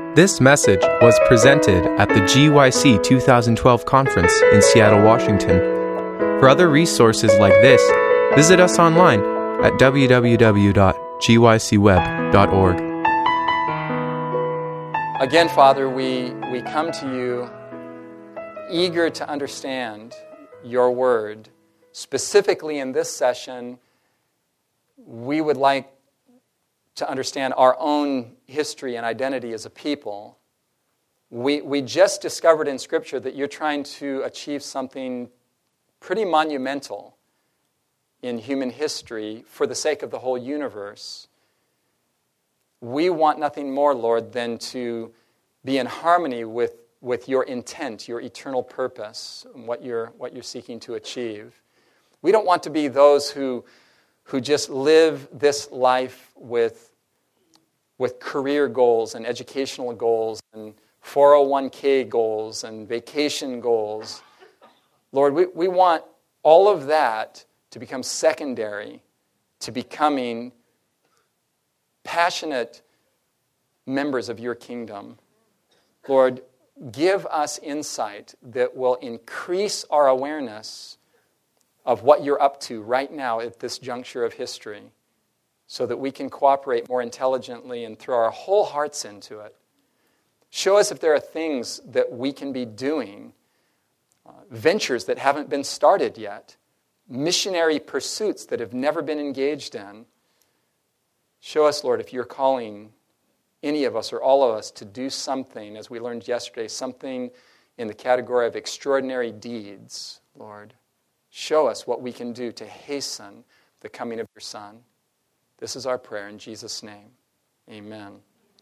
This message was presented at the GYC 2012 conference in Seattle, Washington. For other resources like this, visit us online at www.gycweb.org. Again, Father, we come to you eager to understand your word. Specifically in this session, we would like to understand our own history and identity as a people. We just discovered in Scripture that you're trying to achieve something pretty monumental in human history for the sake of the whole universe. We want nothing more, Lord, than to be in harmony with your intent, your eternal purpose, and what you're seeking to achieve. We don't want to be those who just live this life with career goals and educational goals and 401k goals and vacation goals. Lord, we want all of that to become secondary to becoming passionate members of your kingdom. Lord, give us insight that will increase our awareness of what you're up to right now at this juncture of history, so that we can cooperate more intelligently and throw our whole hearts into it. Show us if there are things that we can be doing, ventures that haven't been started yet, missionary pursuits that have never been engaged in. Show us, Lord, if you're calling any of us or all of us to do something, as we learned yesterday, something in the category of extraordinary deeds, Lord. Show us what we can do to hasten the coming of your Son. This is our prayer in Jesus' name. Amen.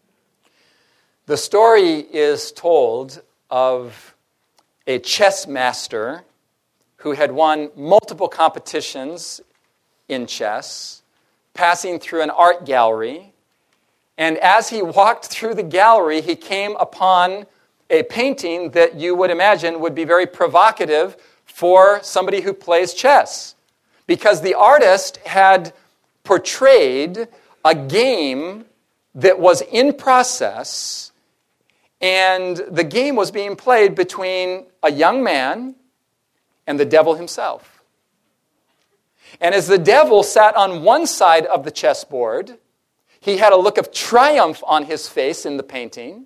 The story is told of a chess master who had won multiple competitions in chess, passing through an art gallery. And as he walked through the gallery, he came upon a painting that you would imagine would be very provocative for somebody who plays chess, because the artist had portrayed a game that was in process, and the game was being played between a young man and the devil himself. And as the devil sat on one side of the chessboard, he had a look of triumph on his face in the painting,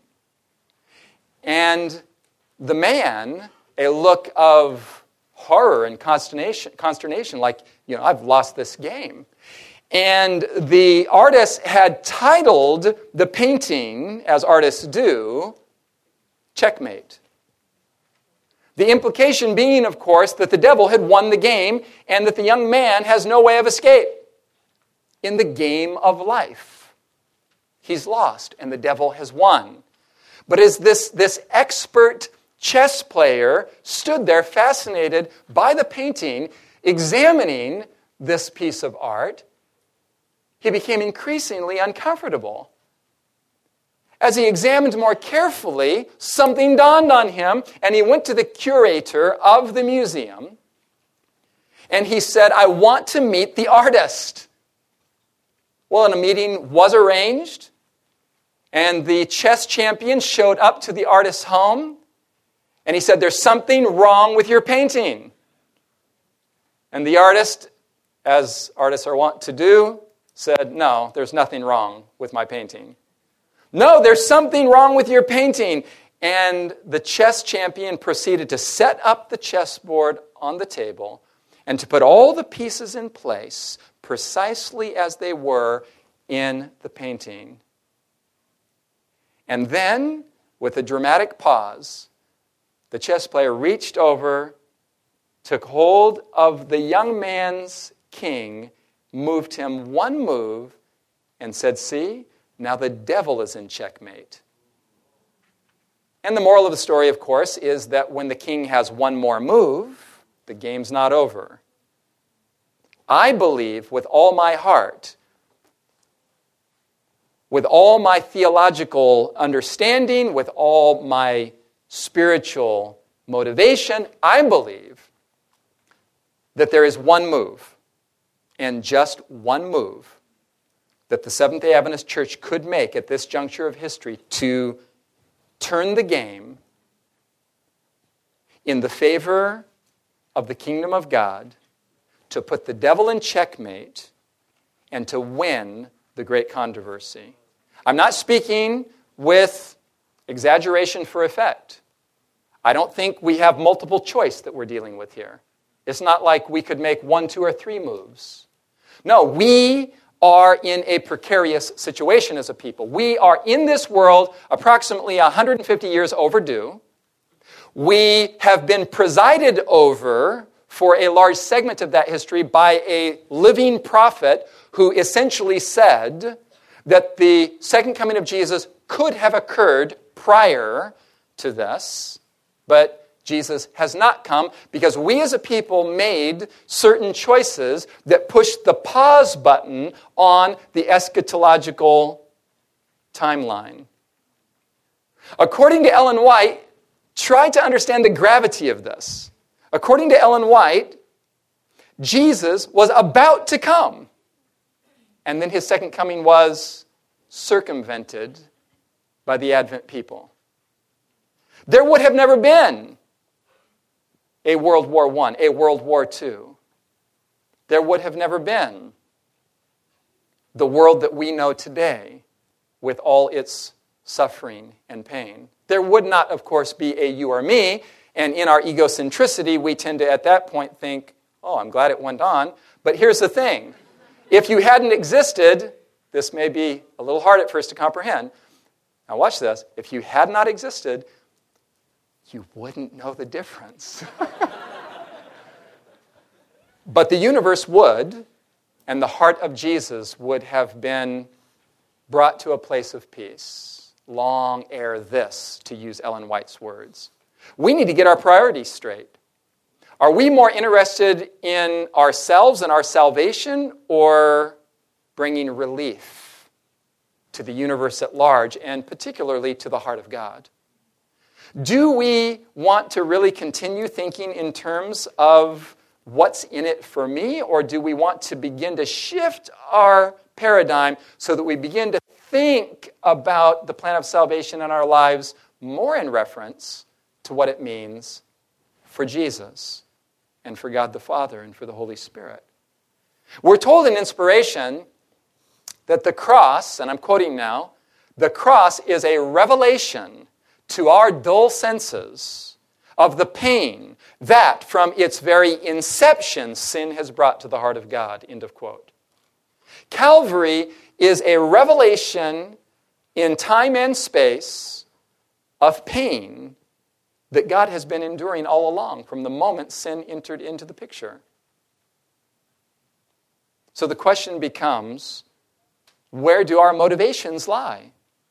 and the man a look of horror and consternation, like, I've lost this game. And the artist had titled the painting, as artists do, Checkmate. The implication being, of course, that the devil had won the game and that the young man has no way of escape. In the game of life, he's lost and the devil has won. But as this expert chess player stood there fascinated by the painting, examining this piece of art, he became increasingly uncomfortable. As he examined more carefully, something dawned on him, and he went to the curator of the museum, and he said, "I want to meet the artist." Well, and a meeting was arranged, and the chess champion showed up to the artist's home, and he said, "There's something wrong with your painting." And the artist, as artists are wont to do, said, "No, there's nothing wrong with my painting." "No, there's something wrong with your painting." And the chess champion proceeded to set up the chessboard on the table and to put all the pieces in place precisely as they were in the painting. And then, with a dramatic pause, the chess player reached over, took hold of the young man's king, moved him one move, and said, "See, now the devil is in checkmate." And the moral of the story, of course, is that when the king has one more move, the game's not over. I believe with all my heart, with all my theological understanding, with all my spiritual motivation, I believe that there is one move, and just one move, that the Seventh-day Adventist Church could make at this juncture of history to turn the game in the favor of the kingdom of God, to put the devil in checkmate, and to win the great controversy. I'm not speaking with exaggeration for effect. I don't think we have multiple choice that we're dealing with here. It's not like we could make 1, 2, or 3 moves. No, we are in a precarious situation as a people. We are in this world approximately 150 years overdue. We have been presided over for a large segment of that history by a living prophet who essentially said that the second coming of Jesus could have occurred prior to this, but Jesus has not come because we as a people made certain choices that pushed the pause button on the eschatological timeline. According to Ellen White, try to understand the gravity of this. According to Ellen White, Jesus was about to come, and then his second coming was circumvented by the Advent people. There would have never been a World War I, a World War II. There would have never been the world that we know today with all its suffering and pain. There would not, of course, be a you or me, and in our egocentricity, we tend to, at that point, think, oh, I'm glad it went on. But here's the thing. If you hadn't existed, this may be a little hard at first to comprehend. Now watch this. If you had not existed, you wouldn't know the difference. But the universe would, and the heart of Jesus would have been brought to a place of peace, long ere this, to use Ellen White's words. We need to get our priorities straight. Are we more interested in ourselves and our salvation, or bringing relief to the universe at large, and particularly to the heart of God? Do we want to really continue thinking in terms of what's in it for me, or do we want to begin to shift our paradigm so that we begin to think about the plan of salvation in our lives more in reference to what it means for Jesus and for God the Father and for the Holy Spirit? We're told in Inspiration that the cross, and I'm quoting now, the cross is a revelation to our dull senses of the pain that from its very inception sin has brought to the heart of God, end of quote. Calvary is a revelation in time and space of pain that God has been enduring all along from the moment sin entered into the picture. So the question becomes, where do our motivations lie?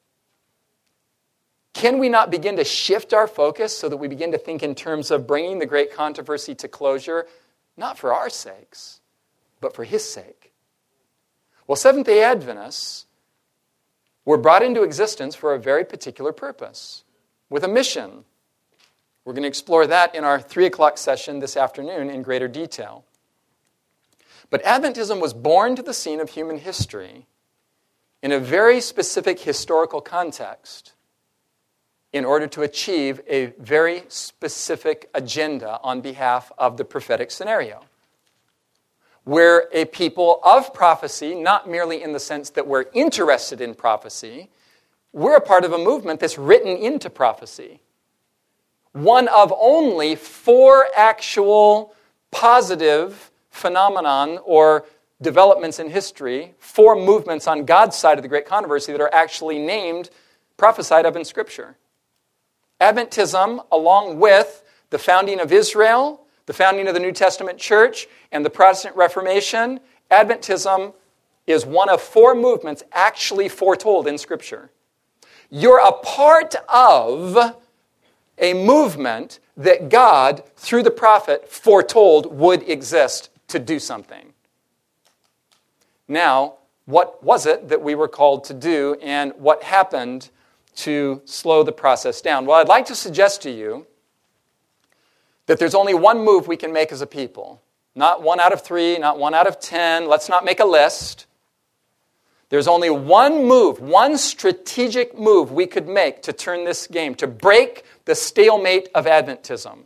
Can we not begin to shift our focus so that we begin to think in terms of bringing the great controversy to closure, not for our sakes, but for his sake? Well, Seventh-day Adventists were brought into existence for a very particular purpose, with a mission. We're going to explore that in our 3 o'clock session this afternoon in greater detail. But Adventism was born to the scene of human history in a very specific historical context in order to achieve a very specific agenda on behalf of the prophetic scenario. We're a people of prophecy, not merely in the sense that we're interested in prophecy. We're a part of a movement that's written into prophecy. One of only 4 actual positive phenomenon or developments in history, 4 movements on God's side of the great controversy that are actually named, prophesied of in Scripture. Adventism, along with the founding of Israel, the founding of the New Testament church, and the Protestant Reformation, Adventism is one of 4 movements actually foretold in Scripture. You're a part of a movement that God, through the prophet, foretold would exist to do something. Now, what was it that we were called to do, and what happened to slow the process down? Well, I'd like to suggest to you that there's only one move we can make as a people. Not 1 out of 3, not 1 out of 10. Let's not make a list. There's only one move, one strategic move we could make to turn this game, to break the stalemate of Adventism,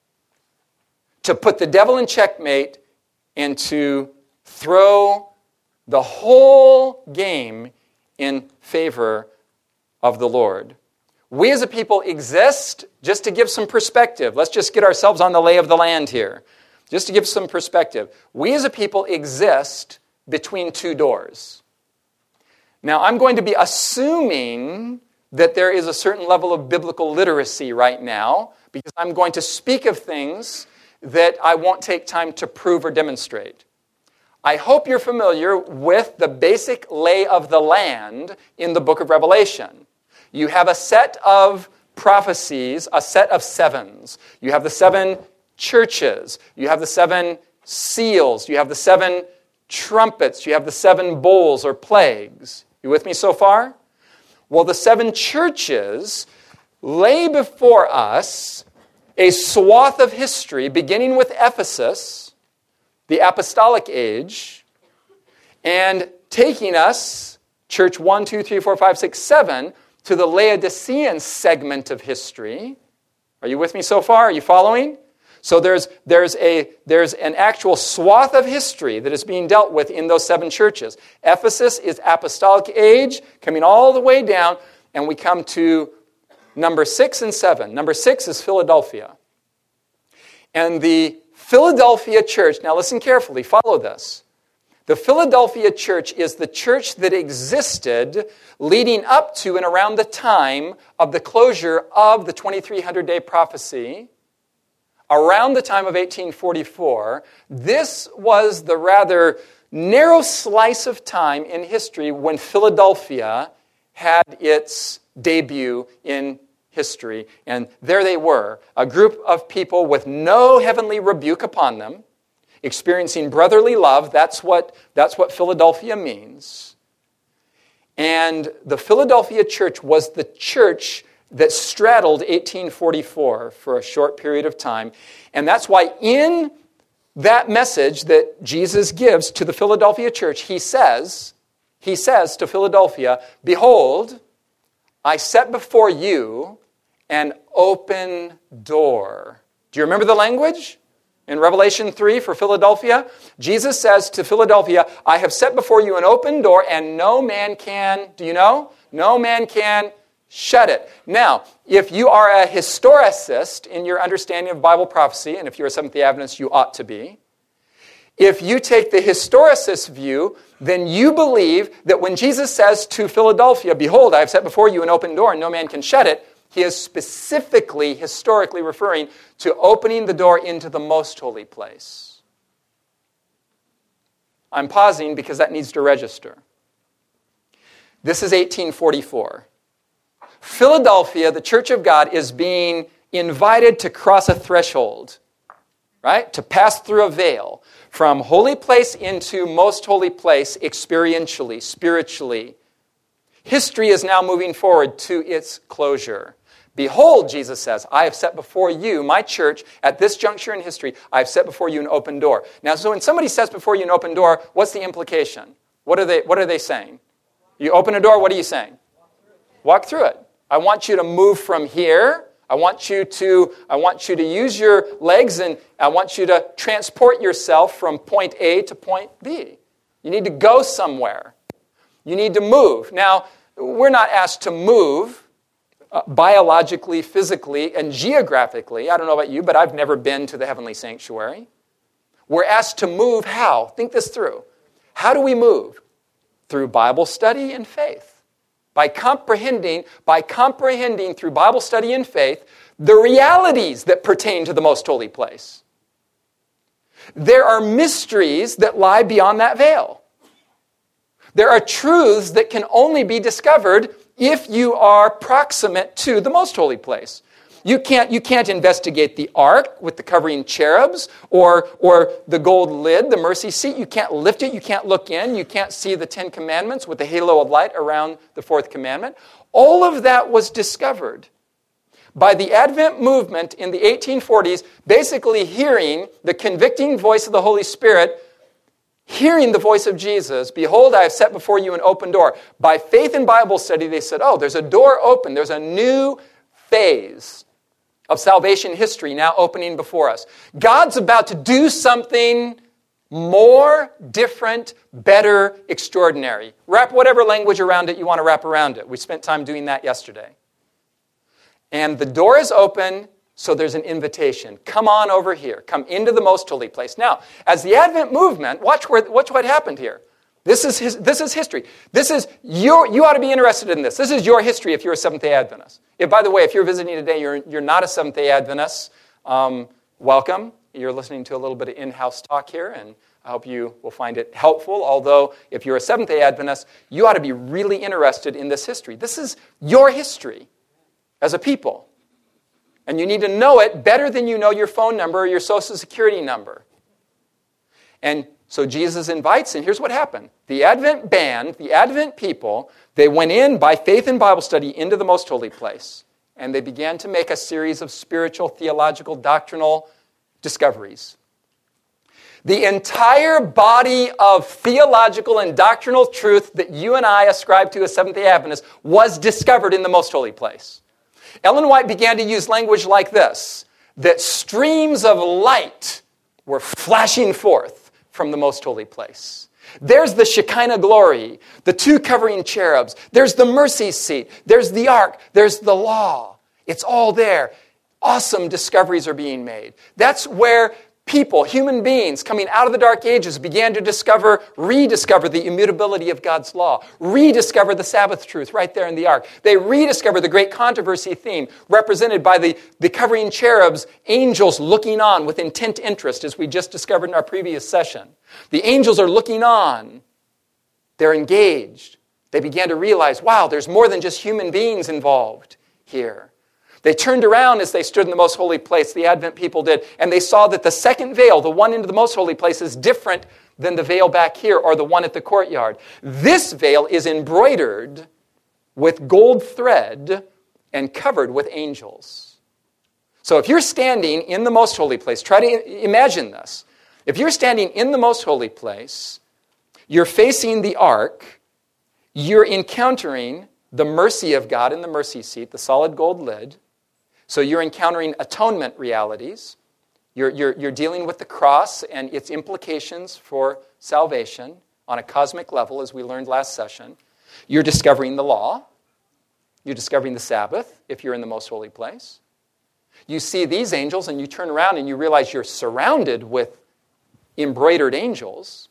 to put the devil in checkmate, and to throw the whole game in favor of the Lord. We as a people exist, just to give some perspective. Let's just get ourselves on the lay of the land here. Just to give some perspective. We as a people exist between two doors. Now, I'm going to be assuming that there is a certain level of biblical literacy right now, because I'm going to speak of things that I won't take time to prove or demonstrate. I hope you're familiar with the basic lay of the land in the book of Revelation. You have a set of prophecies, a set of sevens. You have the 7 churches. You have the 7 seals. You have the 7 trumpets. You have the 7 bowls or plagues. You with me so far? Well, the 7 churches lay before us a swath of history, beginning with Ephesus, the apostolic age, and taking us, church 1, 2, 3, 4, 5, 6, 7, to the Laodicean segment of history. Are you with me so far? Are you following? So there's an actual swath of history that is being dealt with in those 7 churches. Ephesus is apostolic age, coming all the way down, and we come to number 6 and 7. Number 6 is Philadelphia. And the Philadelphia church, now listen carefully, follow this. The Philadelphia church is the church that existed leading up to and around the time of the closure of the 2300-day prophecy. Around the time of 1844, this was the rather narrow slice of time in history when Philadelphia had its debut in history. And there they were, a group of people with no heavenly rebuke upon them, experiencing brotherly love. That's what Philadelphia means. And the Philadelphia church was the church that straddled 1844 for a short period of time. And that's why in that message that Jesus gives to the Philadelphia church, he says to Philadelphia, "Behold, I set before you an open door." Do you remember the language? In Revelation 3 for Philadelphia, Jesus says to Philadelphia, "I have set before you an open door, and no man can," do you know? "No man can shut it." Now, if you are a historicist in your understanding of Bible prophecy, and if you're a Seventh-day Adventist, you ought to be, if you take the historicist view, then you believe that when Jesus says to Philadelphia, "Behold, I have set before you an open door, and no man can shut it," he is specifically, historically referring to opening the door into the most holy place. I'm pausing because that needs to register. This is 1844. Philadelphia, the Church of God, is being invited to cross a threshold, right? To pass through a veil from holy place into most holy place experientially, spiritually. History is now moving forward to its closure. "Behold," Jesus says, "I have set before you, my church, at this juncture in history, I have set before you an open door." Now, so when somebody sets before you an open door, what's the implication? What are they saying? You open a door, what are you saying? Walk through it. I want you to move from here. I want you to use your legs, and I want you to transport yourself from point A to point B. You need to go somewhere. You need to move. Now, we're not asked to move biologically, physically, and geographically. I don't know about you, but I've never been to the heavenly sanctuary. We're asked to move how? Think this through. How do we move? Through Bible study and faith. By comprehending through Bible study and faith the realities that pertain to the most holy place. There are mysteries that lie beyond that veil. There are truths that can only be discovered if you are proximate to the most holy place. You can't investigate the ark with the covering cherubs or the gold lid, the mercy seat. You can't lift it. You can't look in. You can't see the 10 Commandments with the halo of light around the 4th commandment. All of that was discovered by the Advent movement in the 1840s, basically hearing the convicting voice of the Holy Spirit hearing the voice of Jesus, behold, I have set before you an open door. By faith in Bible study, they said, oh, there's a door open. There's a new phase of salvation history now opening before us. God's about to do something more, different, better, extraordinary. Wrap whatever language around it you want to wrap around it. We spent time doing that yesterday. And the door is open, so there's an invitation. Come on over here. Come into the most holy place. Now, as the Advent movement, watch what happened here. This is history. You ought to be interested in this. This is your history if you're a Seventh-day Adventist. By the way, if you're visiting today, you're not a Seventh-day Adventist, welcome. You're listening to a little bit of in-house talk here, and I hope you will find it helpful. Although, if you're a Seventh-day Adventist, you ought to be really interested in this history. This is your history as a people. And you need to know it better than you know your phone number or your Social Security number. And so Jesus invites, and here's what happened. The Advent band, the Advent people, they went in by faith in Bible study into the most holy place. And they began to make a series of spiritual, theological, doctrinal discoveries. The entire body of theological and doctrinal truth that you and I ascribe to as Seventh-day Adventists was discovered in the most holy place. Ellen White began to use language like this, that streams of light were flashing forth from the most holy place. There's the Shekinah glory, the two covering cherubs. There's the mercy seat. There's the ark. There's the law. It's all there. Awesome discoveries are being made. That's where people, human beings coming out of the Dark Ages began to rediscover the immutability of God's law, rediscover the Sabbath truth right there in the ark. They rediscover the great controversy theme represented by the covering cherubs, angels looking on with intent interest, as we just discovered in our previous session. The angels are looking on. They're engaged. They began to realize, wow, there's more than just human beings involved here. They turned around as they stood in the most holy place, the Advent people did, and they saw that the second veil, the one into the most holy place, is different than the veil back here or the one at the courtyard. This veil is embroidered with gold thread and covered with angels. So if you're standing in the most holy place, try to imagine this. If you're standing in the most holy place, you're facing the ark, you're encountering the mercy of God in the mercy seat, the solid gold lid. So you're encountering atonement realities. You're dealing with the cross and its implications for salvation on a cosmic level, as we learned last session. You're discovering the law. You're discovering the Sabbath, if you're in the most holy place. You see these angels, and you turn around and you realize you're surrounded with embroidered angels.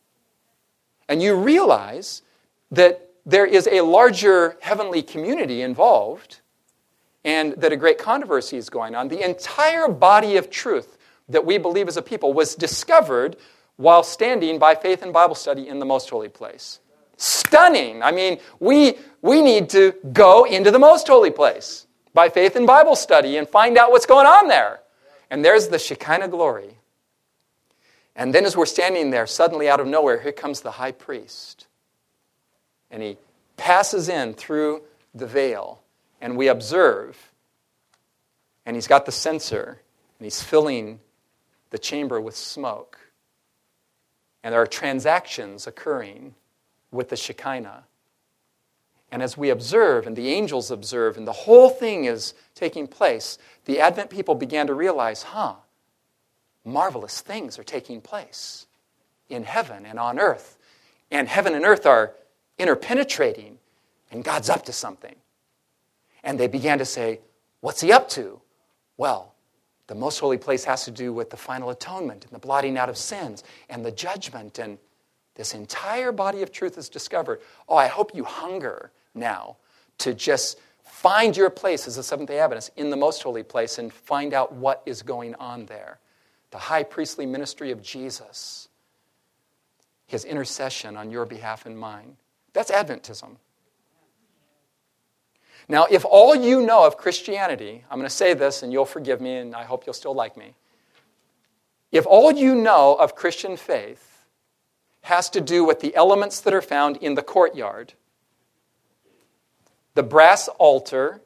And you realize that there is a larger heavenly community involved, and that a great controversy is going on. The entire body of truth that we believe as a people was discovered while standing by faith and Bible study in the most holy place. Stunning. I mean, we need to go into the most holy place by faith and Bible study and find out what's going on there. And there's the Shekinah glory. And then as we're standing there, suddenly out of nowhere, here comes the high priest. And he passes in through the veil. And we observe, and he's got the censer, and he's filling the chamber with smoke. And there are transactions occurring with the Shekinah. And as we observe, and the angels observe, and the whole thing is taking place, the Advent people began to realize, marvelous things are taking place in heaven and on earth. And heaven and earth are interpenetrating, and God's up to something. And they began to say, what's he up to? Well, the most holy place has to do with the final atonement and the blotting out of sins and the judgment. And this entire body of truth is discovered. Oh, I hope you hunger now to just find your place as a Seventh-day Adventist in the most holy place and find out what is going on there. The high priestly ministry of Jesus. His intercession on your behalf and mine. That's Adventism. Now, if all you know of Christianity, I'm going to say this and you'll forgive me and I hope you'll still like me. If all you know of Christian faith has to do with the elements that are found in the courtyard, the brass altar,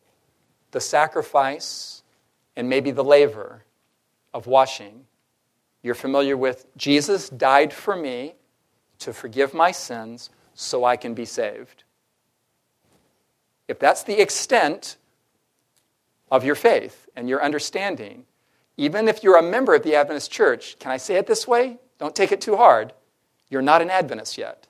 the sacrifice, and maybe the laver of washing, You're familiar with Jesus died for me to forgive my sins so I can be saved. If that's the extent of your faith and your understanding, even if you're a member of the Adventist Church, can I say it this way? Don't take it too hard. You're not an Adventist yet.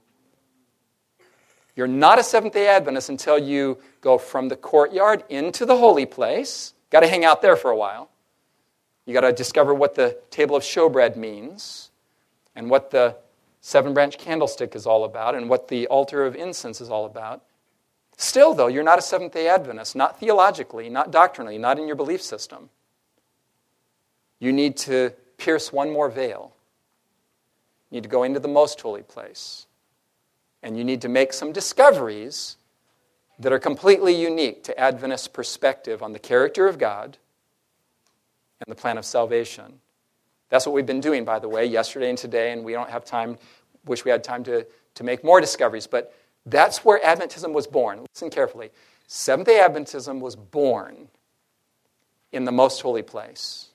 You're not a Seventh-day Adventist until you go from the courtyard into the holy place. Got to hang out there for a while. You got to discover what the table of showbread means and what the seven-branch candlestick is all about and what the altar of incense is all about. Still, though, you're not a Seventh-day Adventist, not theologically, not doctrinally, not in your belief system. You need to pierce one more veil. You need to go into the most holy place. And you need to make some discoveries that are completely unique to Adventist perspective on the character of God and the plan of salvation. That's what we've been doing, by the way, yesterday and today, and we don't have time, wish we had time to make more discoveries, but that's where Adventism was born. Listen carefully. Seventh-day Adventism was born in the most holy place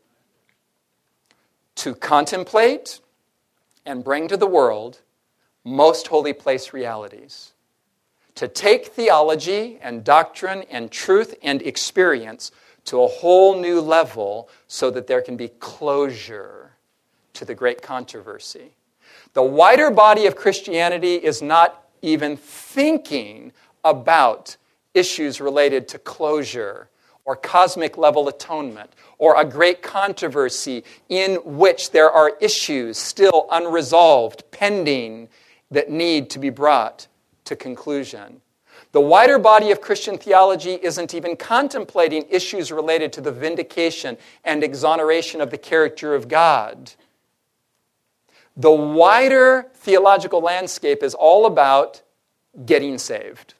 to contemplate and bring to the world most holy place realities. To take theology and doctrine and truth and experience to a whole new level so that there can be closure to the great controversy. The wider body of Christianity is not even thinking about issues related to closure or cosmic level atonement or a great controversy in which there are issues still unresolved, pending, that need to be brought to conclusion. The wider body of Christian theology isn't even contemplating issues related to the vindication and exoneration of the character of God. The wider theological landscape is all about getting saved.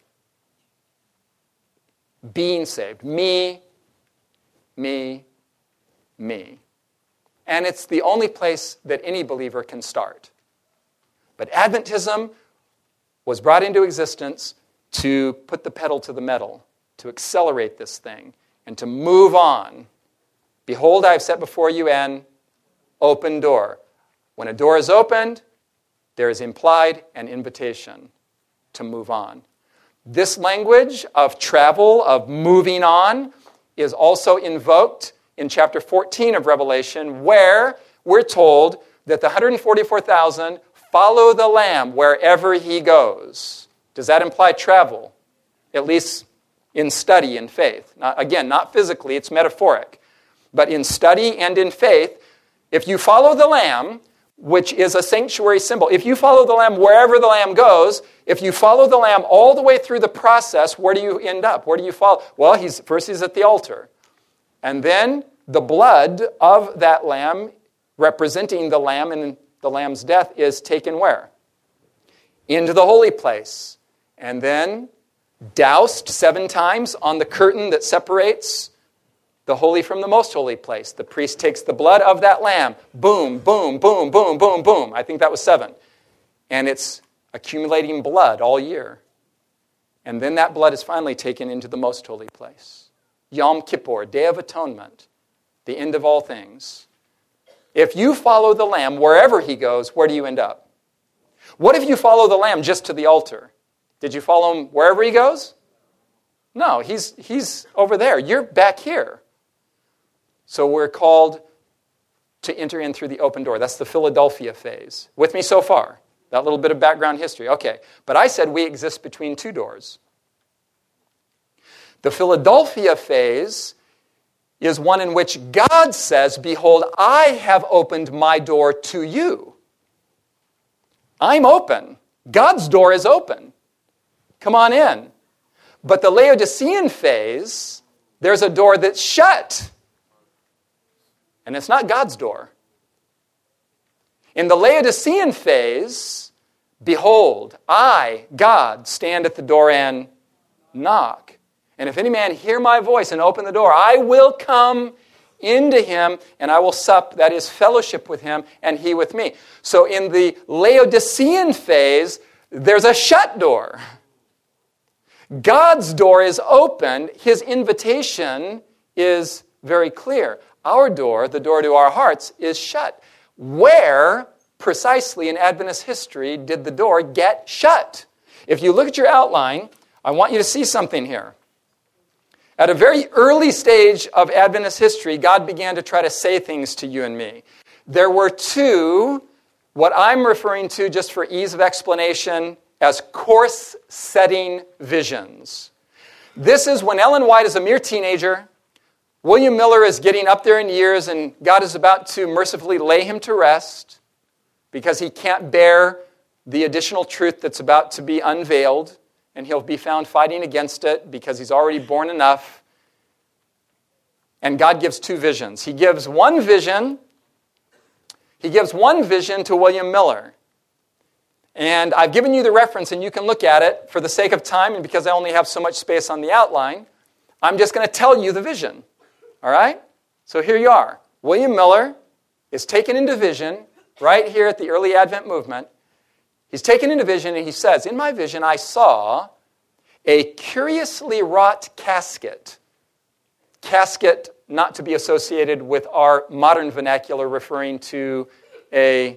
Being saved. Me. And it's the only place that any believer can start. But Adventism was brought into existence to put the pedal to the metal, to accelerate this thing, and to move on. Behold, I have set before you an open door. When a door is opened, there is implied an invitation to move on. This language of travel, of moving on, is also invoked in chapter 14 of Revelation, where we're told that the 144,000 follow the Lamb wherever he goes. Does that imply travel? At least in study and faith. Not physically, it's metaphoric. But in study and in faith, if you follow the Lamb, which is a sanctuary symbol, if you follow the Lamb wherever the Lamb goes, if you follow the Lamb all the way through the process, where do you end up? Where do you follow? Well, first he's at the altar. And then the blood of that Lamb, representing the Lamb and the Lamb's death, is taken where? Into the holy place. And then doused 7 times on the curtain that separates the holy from the most holy place. The priest takes the blood of that lamb. Boom, boom, boom, boom, boom, boom. I think that was 7. And it's accumulating blood all year. And then that blood is finally taken into the most holy place. Yom Kippur, Day of Atonement, the end of all things. If you follow the Lamb wherever he goes, where do you end up? What if you follow the Lamb just to the altar? Did you follow him wherever he goes? No, he's over there. You're back here. So we're called to enter in through the open door. That's the Philadelphia phase. With me so far? That little bit of background history. Okay, but I said we exist between 2 doors. The Philadelphia phase is one in which God says, behold, I have opened my door to you. I'm open. God's door is open. Come on in. But the Laodicean phase, there's a door that's shut. And it's not God's door. In the Laodicean phase, behold, I, God, stand at the door and knock. And if any man hear my voice and open the door, I will come into him and I will sup, that is fellowship with him and he with me. So in the Laodicean phase, there's a shut door. God's door is open. His invitation is very clear. our door, the door to our hearts, is shut. Where precisely in Adventist history did the door get shut? If you look at your outline, I want you to see something here. At a very early stage of Adventist history, God began to try to say things to you and me. There were two, what I'm referring to just for ease of explanation, as course-setting visions. This is when Ellen White is a mere teenager, William Miller is getting up there in years, and God is about to mercifully lay him to rest because he can't bear the additional truth that's about to be unveiled, and he'll be found fighting against it because he's already borne enough. And God gives two visions. He gives one vision to William Miller. And I've given you the reference, and you can look at it for the sake of time, and because I only have so much space on the outline, I'm just going to tell you the vision. All right? So here you are. William Miller is taken into vision right here at the early Advent movement. He's taken into vision, and he says, in my vision, I saw a curiously wrought casket. Casket not to be associated with our modern vernacular, referring to a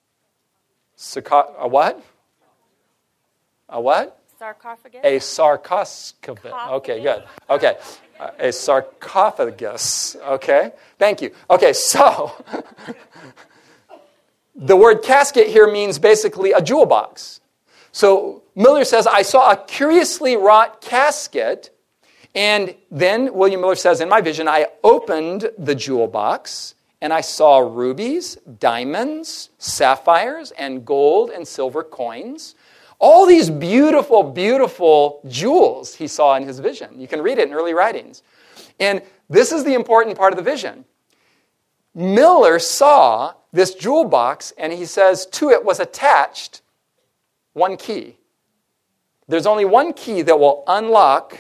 what? A what? Sarcophagus. A sarcophagus. Okay, good. Okay. A sarcophagus. Okay. Thank you. Okay, so the word casket here means basically a jewel box. So Miller says, I saw a curiously wrought casket, and then William Miller says, in my vision, I opened the jewel box, and I saw rubies, diamonds, sapphires, and gold and silver coins. All these beautiful, beautiful jewels he saw in his vision. You can read it in early writings. And this is the important part of the vision. Miller saw this jewel box, and he says to it was attached one key. There's only one key that will unlock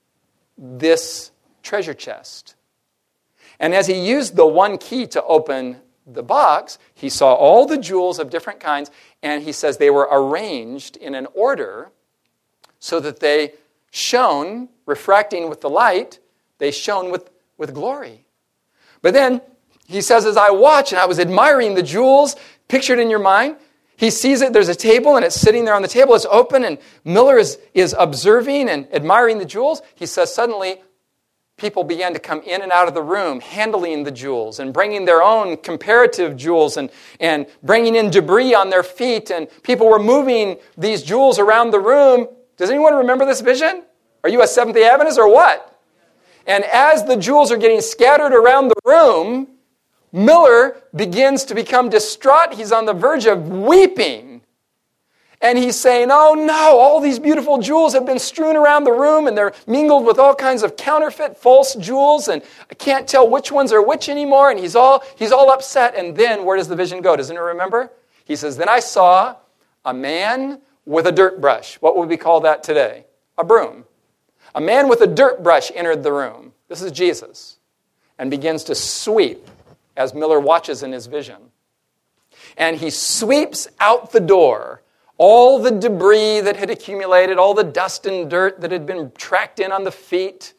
this treasure chest. And as he used the one key to open the box, he saw all the jewels of different kinds, and he says they were arranged in an order so that they shone, refracting with the light, they shone with glory. But then he says, as I watched and I was admiring the jewels, pictured in your mind, he sees it, there's a table, and it's sitting there on the table, it's open, and Miller is observing and admiring the jewels. He says, suddenly, people began to come in and out of the room, handling the jewels and bringing their own comparative jewels and bringing in debris on their feet, and people were moving these jewels around the room. Does anyone remember this vision? Are you a Seventh-day Adventist or what? And as the jewels are getting scattered around the room, Miller begins to become distraught. He's on the verge of weeping. And he's saying, oh no, all these beautiful jewels have been strewn around the room, and they're mingled with all kinds of counterfeit false jewels, and I can't tell which ones are which anymore, and he's all upset. And then where does the vision go? Doesn't it remember? He says, then I saw a man with a dirt brush. What would we call that today? A broom. A man with a dirt brush entered the room. This is Jesus. And begins to sweep as Miller watches in his vision. And he sweeps out the door all the debris that had accumulated, all the dust and dirt that had been tracked in on the feet.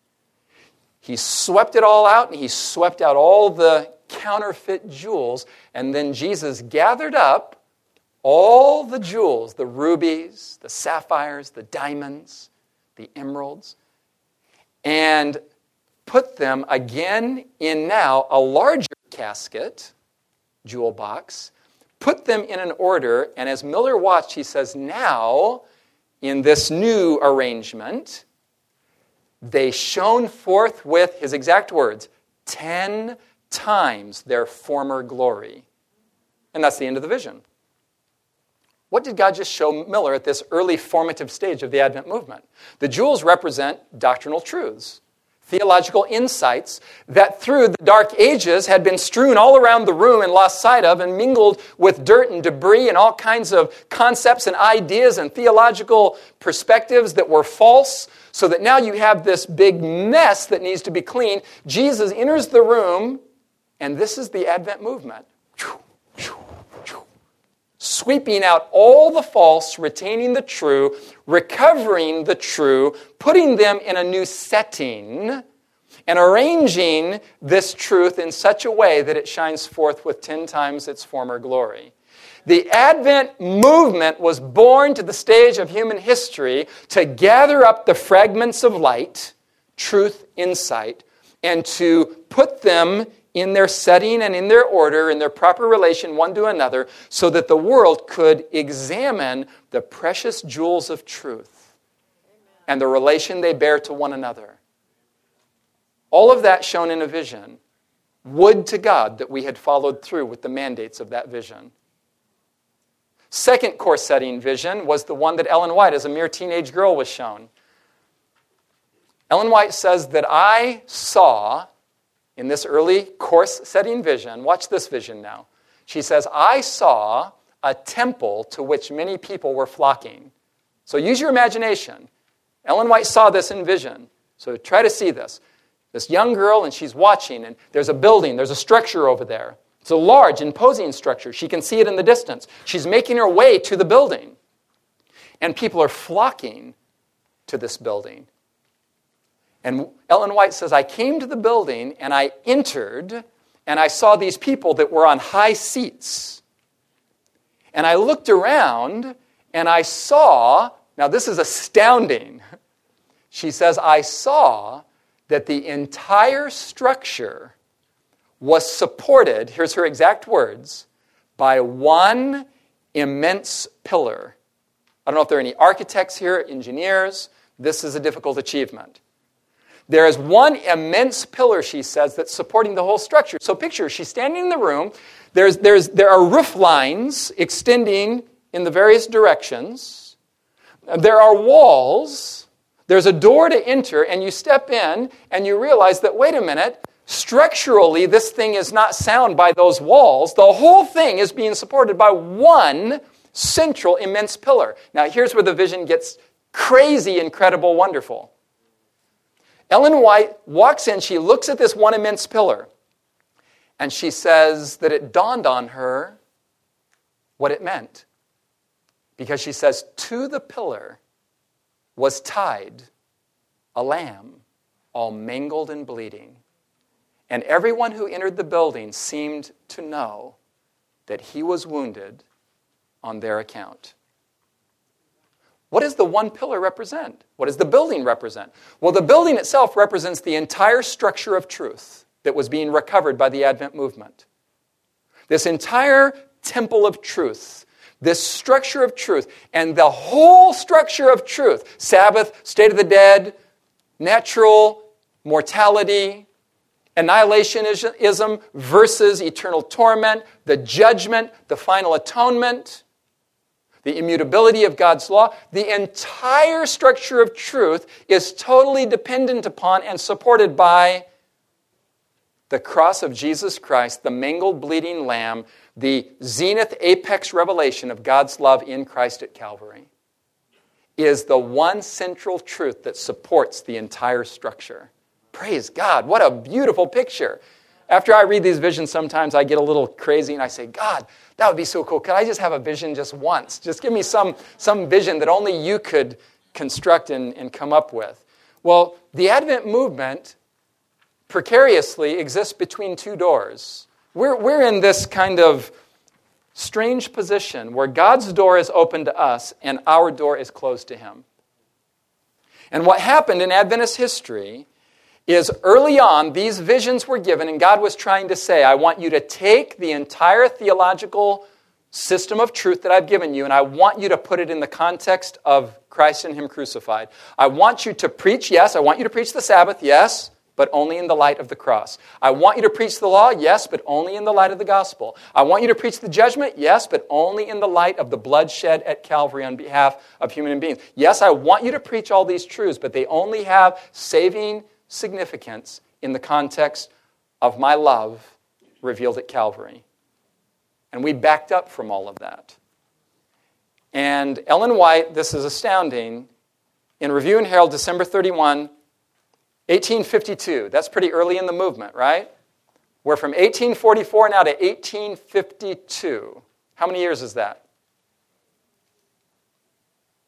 He swept it all out, and he swept out all the counterfeit jewels. And then Jesus gathered up all the jewels, the rubies, the sapphires, the diamonds, the emeralds, and put them again in now a larger casket, jewel box, put them in an order, and as Miller watched, he says, now, in this new arrangement, they shone forth with, his exact words, 10 times their former glory. And that's the end of the vision. What did God just show Miller at this early formative stage of the Advent movement? The jewels represent doctrinal truths, theological insights that through the Dark Ages had been strewn all around the room and lost sight of and mingled with dirt and debris and all kinds of concepts and ideas and theological perspectives that were false, so that now you have this big mess that needs to be cleaned. Jesus enters the room, and this is the Advent movement. Sweeping out all the false, retaining the true, recovering the true, putting them in a new setting, and arranging this truth in such a way that it shines forth with 10 times its former glory. The Advent movement was born to the stage of human history to gather up the fragments of light, truth, insight, and to put them in their setting and in their order, in their proper relation one to another, so that the world could examine the precious jewels of truth and the relation they bear to one another. All of that shown in a vision. Would to God that we had followed through with the mandates of that vision. Second course-setting vision was the one that Ellen White, as a mere teenage girl, was shown. Ellen White says that I saw, in this early course-setting vision, watch this vision now. She says, I saw a temple to which many people were flocking. So use your imagination. Ellen White saw this in vision. So try to see this. This young girl, and she's watching, and there's a building, there's a structure over there. It's a large, imposing structure. She can see it in the distance. She's making her way to the building. And people are flocking to this building. And Ellen White says, I came to the building, and I entered, and I saw these people that were on high seats. And I looked around, and I saw, now this is astounding. She says, I saw that the entire structure was supported, here's her exact words, by one immense pillar. I don't know if there are any architects here, engineers. This is a difficult achievement. There is one immense pillar, she says, that's supporting the whole structure. So picture, she's standing in the room. There are roof lines extending in the various directions. There are walls. There's a door to enter, and you step in, and you realize that, wait a minute, structurally, this thing is not sound by those walls. The whole thing is being supported by one central immense pillar. Now, here's where the vision gets crazy, incredible, wonderful. Ellen White walks in, she looks at this one immense pillar, and she says that it dawned on her what it meant. Because she says, to the pillar was tied a lamb, all mangled and bleeding. And everyone who entered the building seemed to know that he was wounded on their account. What does the one pillar represent? What does the building represent? Well, the building itself represents the entire structure of truth that was being recovered by the Advent movement. This entire temple of truth, this structure of truth, and the whole structure of truth, Sabbath, state of the dead, natural mortality, annihilationism versus eternal torment, the judgment, the final atonement, the immutability of God's law. The entire structure of truth is totally dependent upon and supported by the cross of Jesus Christ, the mangled, bleeding lamb, the zenith, apex revelation of God's love in Christ at Calvary, is the one central truth that supports the entire structure. Praise God, what a beautiful picture. After I read these visions, sometimes I get a little crazy and I say, God, that would be so cool. Could I just have a vision just once? Just give me some vision that only you could construct and come up with. Well, the Advent movement precariously exists between two doors. We're in this kind of strange position where God's door is open to us and our door is closed to Him. And what happened in Adventist history is early on, these visions were given, and God was trying to say, I want you to take the entire theological system of truth that I've given you, and I want you to put it in the context of Christ and Him crucified. I want you to preach, yes, I want you to preach the Sabbath, yes, but only in the light of the cross. I want you to preach the law, yes, but only in the light of the gospel. I want you to preach the judgment, yes, but only in the light of the blood shed at Calvary on behalf of human beings. Yes, I want you to preach all these truths, but they only have saving significance in the context of my love revealed at Calvary. And we backed up from all of that. And Ellen White, this is astounding, in Review and Herald, December 31, 1852. That's pretty early in the movement, right? We're from 1844 now to 1852. How many years is that?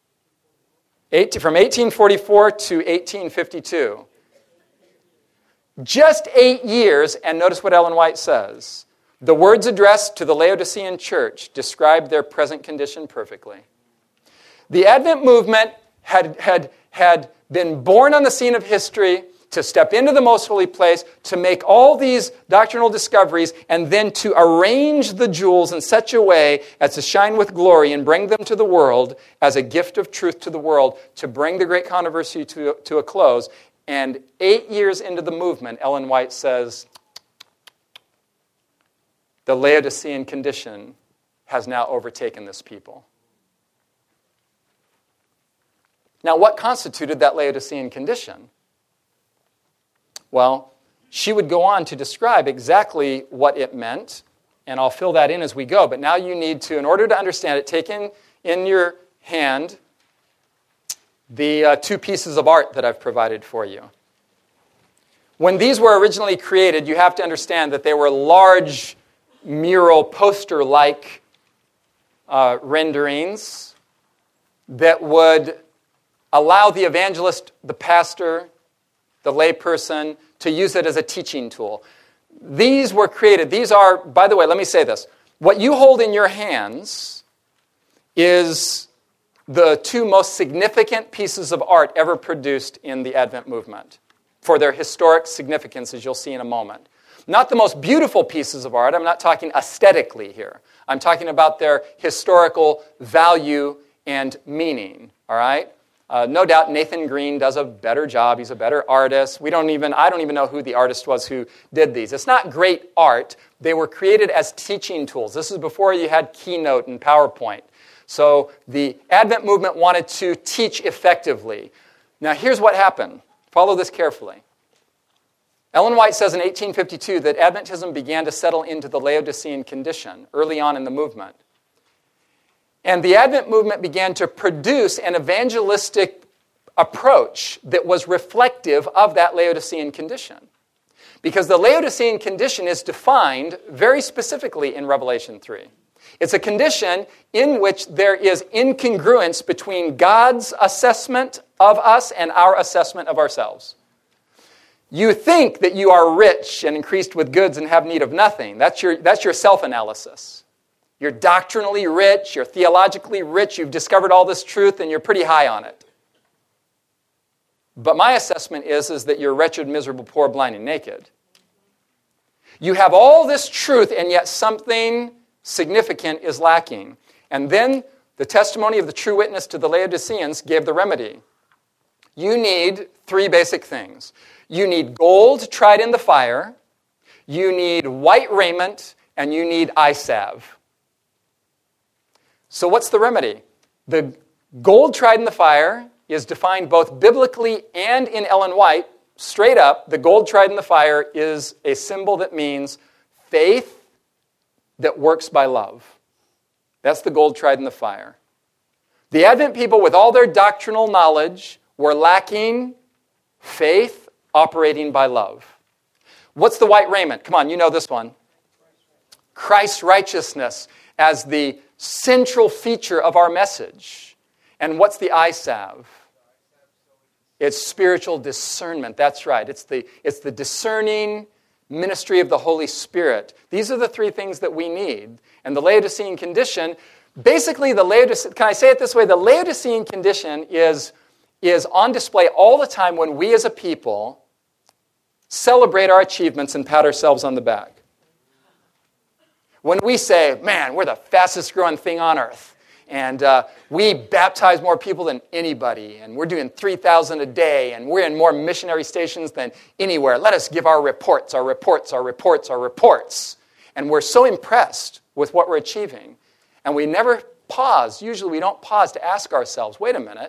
From 1844 to 1852. Just 8 years, and notice what Ellen White says. The words addressed to the Laodicean church describe their present condition perfectly. The Advent movement had been born on the scene of history to step into the most holy place, to make all these doctrinal discoveries, and then to arrange the jewels in such a way as to shine with glory and bring them to the world as a gift of truth to the world, to bring the great controversy to a close. And 8 years into the movement, Ellen White says, the Laodicean condition has now overtaken this people. Now, what constituted that Laodicean condition? Well, she would go on to describe exactly what it meant, and I'll fill that in as we go. But now you need to, in order to understand it, take in your hand the 2 pieces of art that I've provided for you. When these were originally created, you have to understand that they were large mural poster-like renderings that would allow the evangelist, the pastor, the layperson, to use it as a teaching tool. These were created. These are, by the way, let me say this. What you hold in your hands is the 2 most significant pieces of art ever produced in the Advent movement for their historic significance, as you'll see in a moment. Not the most beautiful pieces of art. I'm not talking aesthetically here. I'm talking about their historical value and meaning, all right? No doubt Nathan Green does a better job. He's a better artist. I don't even know who the artist was who did these. It's not great art. They were created as teaching tools. This is before you had Keynote and PowerPoint. So the Advent movement wanted to teach effectively. Now here's what happened. Follow this carefully. Ellen White says in 1852 that Adventism began to settle into the Laodicean condition early on in the movement. And the Advent movement began to produce an evangelistic approach that was reflective of that Laodicean condition. Because the Laodicean condition is defined very specifically in Revelation 3. It's a condition in which there is incongruence between God's assessment of us and our assessment of ourselves. You think that you are rich and increased with goods and have need of nothing. That's your self-analysis. You're doctrinally rich, you're theologically rich, you've discovered all this truth, and you're pretty high on it. But my assessment is that you're wretched, miserable, poor, blind, and naked. You have all this truth, and yet something significant is lacking. And then the testimony of the true witness to the Laodiceans gave the remedy. You need 3 basic things. You need gold tried in the fire, you need white raiment, and you need eye salve. So what's the remedy? The gold tried in the fire is defined both biblically and in Ellen White. Straight up, the gold tried in the fire is a symbol that means faith that works by love. That's the gold tried in the fire. The Advent people, with all their doctrinal knowledge, were lacking faith operating by love. What's the white raiment? Come on, you know this one. Christ's righteousness as the central feature of our message. And what's the eye salve? It's spiritual discernment. That's right. It's the discerning ministry of the Holy Spirit. These are the 3 things that we need. And the Laodicean condition, basically can I say it this way? The Laodicean condition is on display all the time when we as a people celebrate our achievements and pat ourselves on the back. When we say, man, we're the fastest growing thing on earth, and we baptize more people than anybody, and we're doing 3,000 a day, and we're in more missionary stations than anywhere. Let us give our reports. And we're so impressed with what we're achieving. And we never pause. Usually we don't pause to ask ourselves, wait a minute.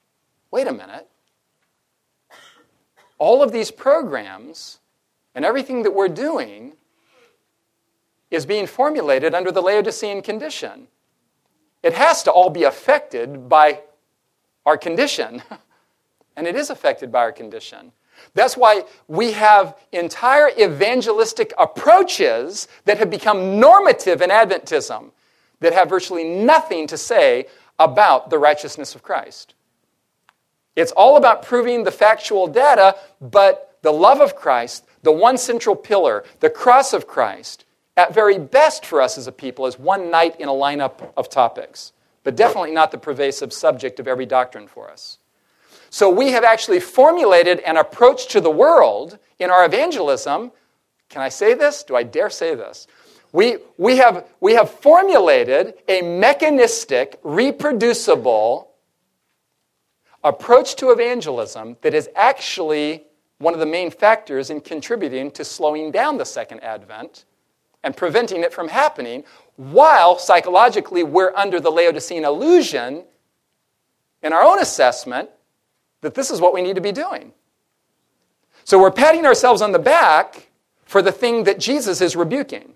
All of these programs and everything that we're doing is being formulated under the Laodicean condition. It has to all be affected by our condition. And it is affected by our condition. That's why we have entire evangelistic approaches that have become normative in Adventism that have virtually nothing to say about the righteousness of Christ. It's all about proving the factual data, but the love of Christ, the one central pillar, the cross of Christ, at very best for us as a people, is one knight in a lineup of topics, but definitely not the pervasive subject of every doctrine for us. So we have actually formulated an approach to the world in our evangelism. Can I say this? Do I dare say this? We have formulated a mechanistic, reproducible approach to evangelism that is actually one of the main factors in contributing to slowing down the second advent and preventing it from happening, while psychologically we're under the Laodicean illusion in our own assessment that this is what we need to be doing. So we're patting ourselves on the back for the thing that Jesus is rebuking.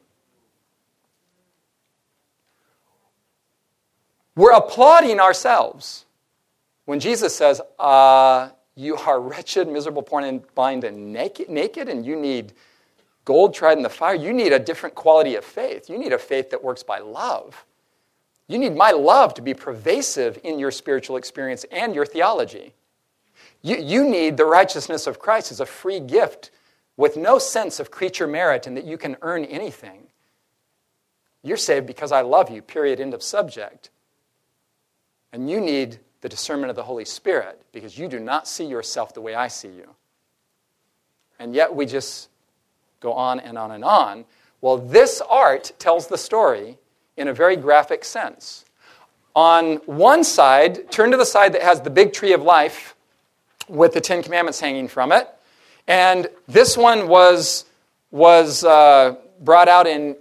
We're applauding ourselves when Jesus says, you are wretched, miserable, poor, and blind, and naked, and you need gold tried in the fire. You need a different quality of faith. You need a faith that works by love. You need my love to be pervasive in your spiritual experience and your theology. You need the righteousness of Christ as a free gift with no sense of creature merit and that you can earn anything. You're saved because I love you, period, end of subject. And you need the discernment of the Holy Spirit because you do not see yourself the way I see you. And yet we just go on and on and on. Well, this art tells the story in a very graphic sense. On one side, turn to the side that has the big tree of life with the Ten Commandments hanging from it. And this one was brought out in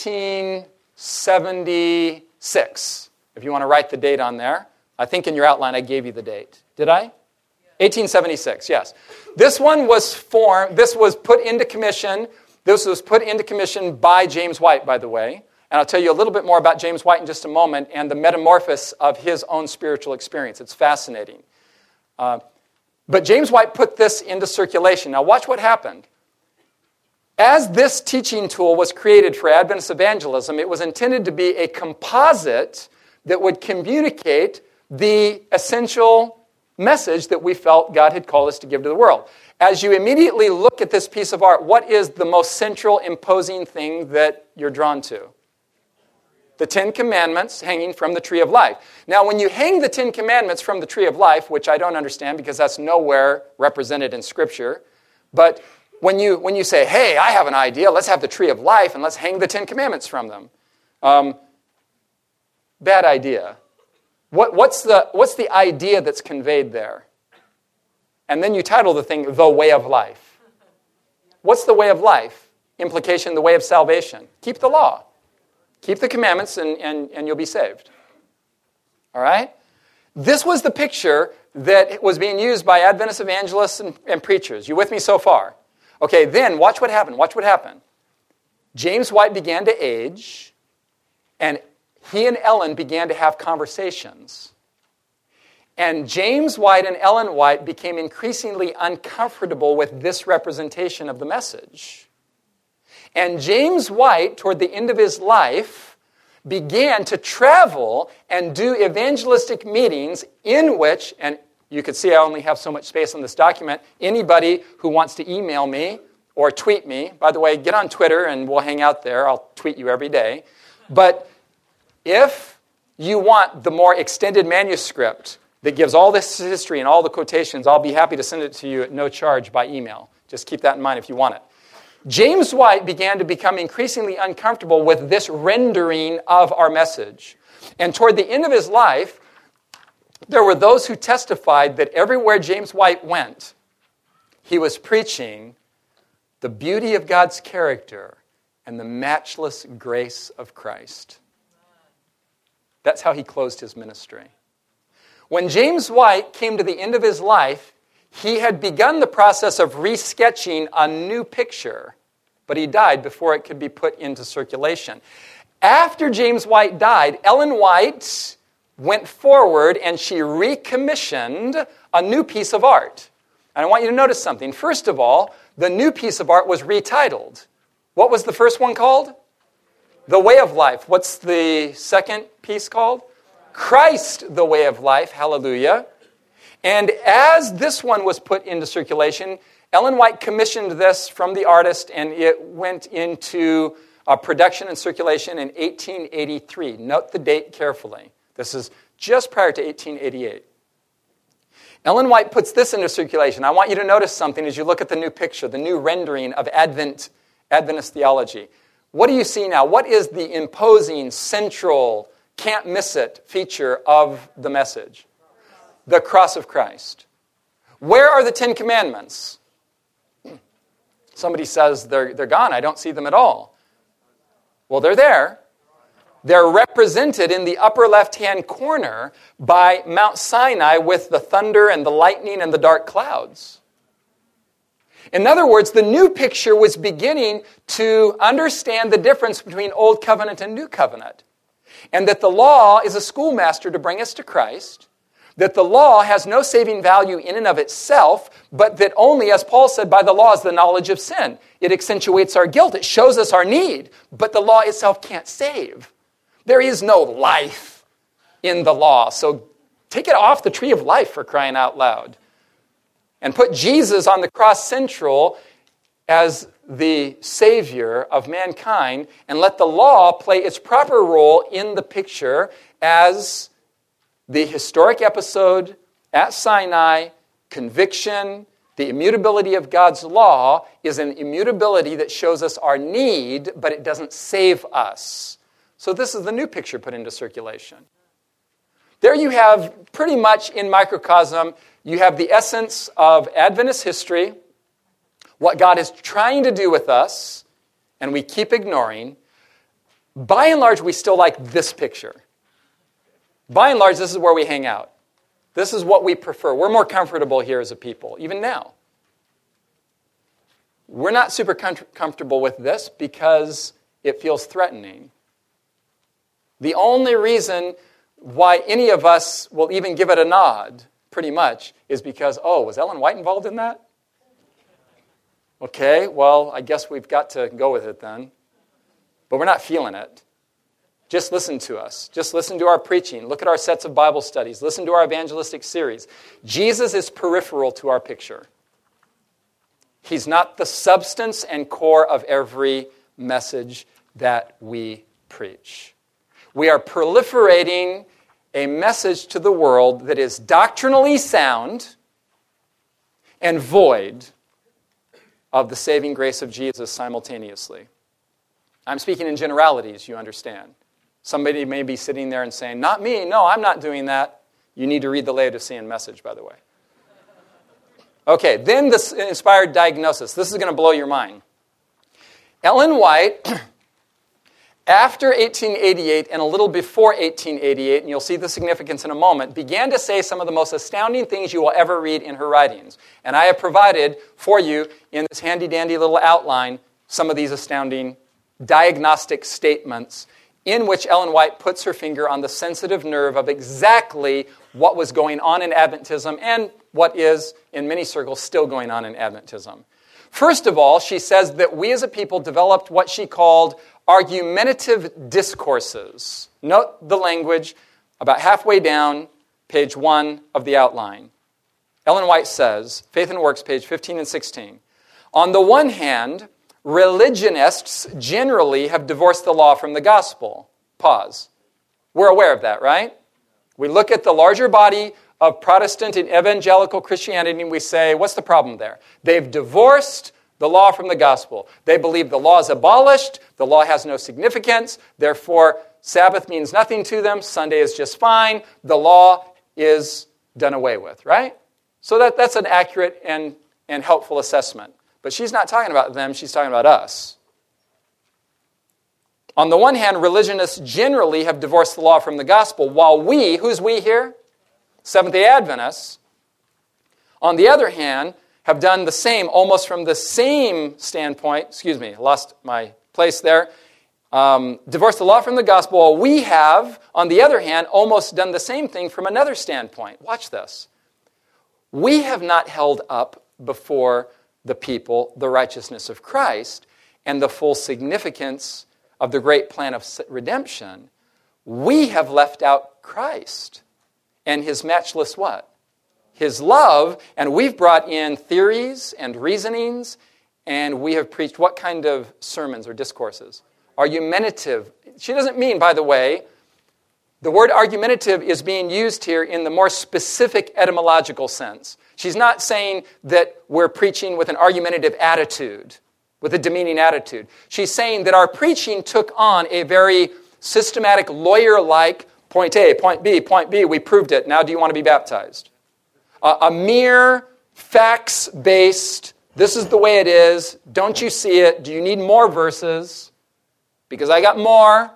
1876, if you want to write the date on there. I think in your outline I gave you the date. Did I? 1876, yes. This one was put into commission. This was put into commission by James White, by the way. And I'll tell you a little bit more about James White in just a moment and the metamorphosis of his own spiritual experience. It's fascinating. But James White put this into circulation. Now watch what happened. As this teaching tool was created for Adventist evangelism, it was intended to be a composite that would communicate the essential message that we felt God had called us to give to the world. As you immediately look at this piece of art, what is the most central, imposing thing that you're drawn to? The Ten Commandments hanging from the tree of life. Now, when you hang the Ten Commandments from the tree of life, which I don't understand because that's nowhere represented in Scripture, but when you say, hey, I have an idea, let's have the tree of life and let's hang the Ten Commandments from them. Bad idea. What's the idea that's conveyed there? And then you title the thing, The Way of Life. What's the way of life? Implication, the way of salvation. Keep the law. Keep the commandments and you'll be saved. All right? This was the picture that was being used by Adventist evangelists and preachers. You with me so far? Okay, then watch what happened. Watch what happened. James White began to age, and he and Ellen began to have conversations. And James White and Ellen White became increasingly uncomfortable with this representation of the message. And James White, toward the end of his life, began to travel and do evangelistic meetings in which, and you can see I only have so much space on this document, anybody who wants to email me or tweet me, by the way, get on Twitter and we'll hang out there. I'll tweet you every day. But if you want the more extended manuscript that gives all this history and all the quotations, I'll be happy to send it to you at no charge by email. Just keep that in mind if you want it. James White began to become increasingly uncomfortable with this rendering of our message. And toward the end of his life, there were those who testified that everywhere James White went, he was preaching the beauty of God's character and the matchless grace of Christ. That's how he closed his ministry. When James White came to the end of his life, he had begun the process of resketching a new picture, but he died before it could be put into circulation. After James White died, Ellen White went forward and she recommissioned a new piece of art. And I want you to notice something. First of all, the new piece of art was retitled. What was the first one called? The Way of Life. What's the second piece called? Christ, the Way of Life. Hallelujah. And as this one was put into circulation, Ellen White commissioned this from the artist, and it went into production and circulation in 1883. Note the date carefully. This is just prior to 1888. Ellen White puts this into circulation. I want you to notice something as you look at the new picture, the new rendering of Adventist theology. What do you see now? What is the imposing, central, can't miss it feature of the message? The cross of Christ. Where are the Ten Commandments? Somebody says they're gone. I don't see them at all. Well, they're there. They're represented in the upper left-hand corner by Mount Sinai with the thunder and the lightning and the dark clouds. In other words, the new picture was beginning to understand the difference between Old Covenant and New Covenant. And that the law is a schoolmaster to bring us to Christ. That the law has no saving value in and of itself, but that only, as Paul said, by the law is the knowledge of sin. It accentuates our guilt. It shows us our need, but the law itself can't save. There is no life in the law, so take it off the tree of life, for crying out loud. And put Jesus on the cross central as the Savior of mankind, and let the law play its proper role in the picture as the historic episode at Sinai, conviction, the immutability of God's law is an immutability that shows us our need, but it doesn't save us. So this is the new picture put into circulation. There you have, pretty much in microcosm, you have the essence of Adventist history, what God is trying to do with us, and we keep ignoring. By and large, we still like this picture. By and large, this is where we hang out. This is what we prefer. We're more comfortable here as a people, even now. We're not super comfortable with this because it feels threatening. The only reason why any of us will even give it a nod, pretty much, is because, oh, was Ellen White involved in that? Okay, well, I guess we've got to go with it then. But we're not feeling it. Just listen to us. Just listen to our preaching. Look at our sets of Bible studies. Listen to our evangelistic series. Jesus is peripheral to our picture. He's not the substance and core of every message that we preach. We are proliferating a message to the world that is doctrinally sound and void of the saving grace of Jesus simultaneously. I'm speaking in generalities, you understand. Somebody may be sitting there and saying, not me, no, I'm not doing that. You need to read the Laodicean message, by the way. Okay, then this inspired diagnosis. This is going to blow your mind. Ellen White, after 1888 and a little before 1888, and you'll see the significance in a moment, began to say some of the most astounding things you will ever read in her writings. And I have provided for you in this handy-dandy little outline some of these astounding diagnostic statements in which Ellen White puts her finger on the sensitive nerve of exactly what was going on in Adventism and what is, in many circles, still going on in Adventism. First of all, she says that we as a people developed what she called argumentative discourses. Note the language about halfway down page 1 of the outline. Ellen White says, Faith and Works, page 15 and 16. On the one hand, religionists generally have divorced the law from the gospel. Pause. We're aware of that, right? We look at the larger body of Protestant and evangelical Christianity and we say, what's the problem there? They've divorced the law from the gospel. They believe the law is abolished, the law has no significance, therefore Sabbath means nothing to them, Sunday is just fine, the law is done away with, right? So that's an accurate and helpful assessment. But she's not talking about them, she's talking about us. On the one hand, religionists generally have divorced the law from the gospel, while we, who's we here? Seventh-day Adventists, on the other hand, have done the same, almost from the same standpoint. Excuse me, I lost my place there. Divorced the law from the gospel, while we have, on the other hand, almost done the same thing from another standpoint. Watch this. We have not held up before the people the righteousness of Christ and the full significance of the great plan of redemption. We have left out Christ and his matchless what? His love, and we've brought in theories and reasonings, and we have preached what kind of sermons or discourses? Argumentative. She doesn't mean, by the way, the word argumentative is being used here in the more specific etymological sense. She's not saying that we're preaching with an argumentative attitude, with a demeaning attitude. She's saying that our preaching took on a very systematic, lawyer-like point A, point B, we proved it, now do you want to be baptized? A mere facts-based, this is the way it is, don't you see it, do you need more verses? Because I got more.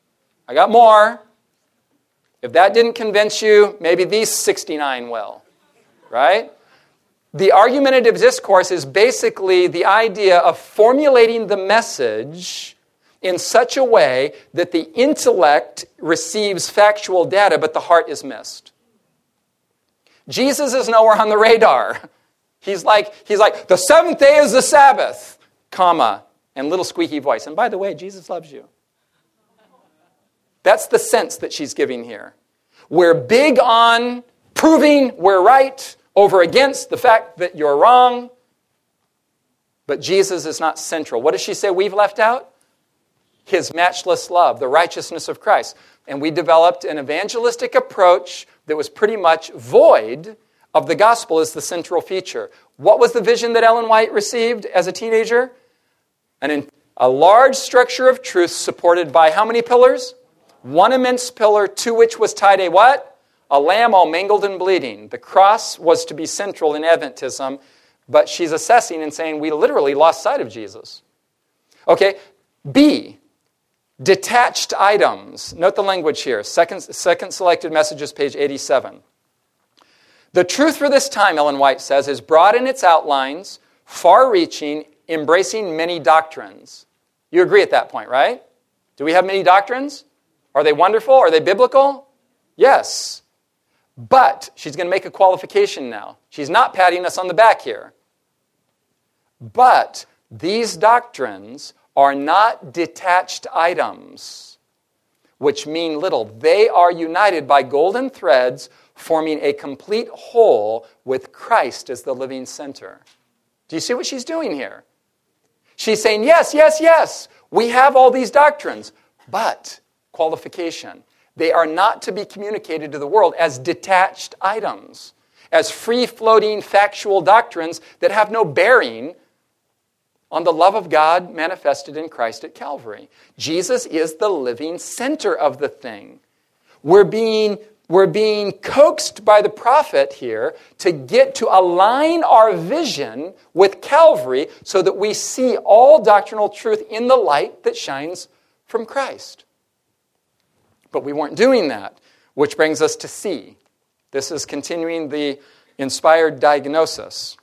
If that didn't convince you, maybe these 69 will, right? The argumentative discourse is basically the idea of formulating the message in such a way that the intellect receives factual data, but the heart is missed. Jesus is nowhere on the radar. He's like, the seventh day is the Sabbath, comma, and little squeaky voice. And by the way, Jesus loves you. That's the sense that she's giving here. We're big on proving we're right over against the fact that you're wrong, but Jesus is not central. What does she say we've left out? His matchless love, the righteousness of Christ. And we developed an evangelistic approach that was pretty much void of the gospel as the central feature. What was the vision that Ellen White received as a teenager? A large structure of truth supported by how many pillars? One immense pillar to which was tied a what? A lamb all mangled and bleeding. The cross was to be central in Adventism, but she's assessing and saying we literally lost sight of Jesus. Okay, B, detached items. Note the language here. Second selected messages, page 87. The truth for this time, Ellen White says, is broad in its outlines, far-reaching, embracing many doctrines. You agree at that point, right? Do we have many doctrines? Are they wonderful? Are they biblical? Yes. But she's going to make a qualification now. She's not patting us on the back here. But these doctrines are not detached items, which mean little. They are united by golden threads, forming a complete whole with Christ as the living center. Do you see what she's doing here? She's saying, yes, we have all these doctrines, but, qualification, they are not to be communicated to the world as detached items, as free-floating factual doctrines that have no bearing on the love of God manifested in Christ at Calvary. Jesus is the living center of the thing. We're being coaxed by the prophet here to align our vision with Calvary so that we see all doctrinal truth in the light that shines from Christ. But we weren't doing that, which brings us to C. This is continuing the inspired diagnosis.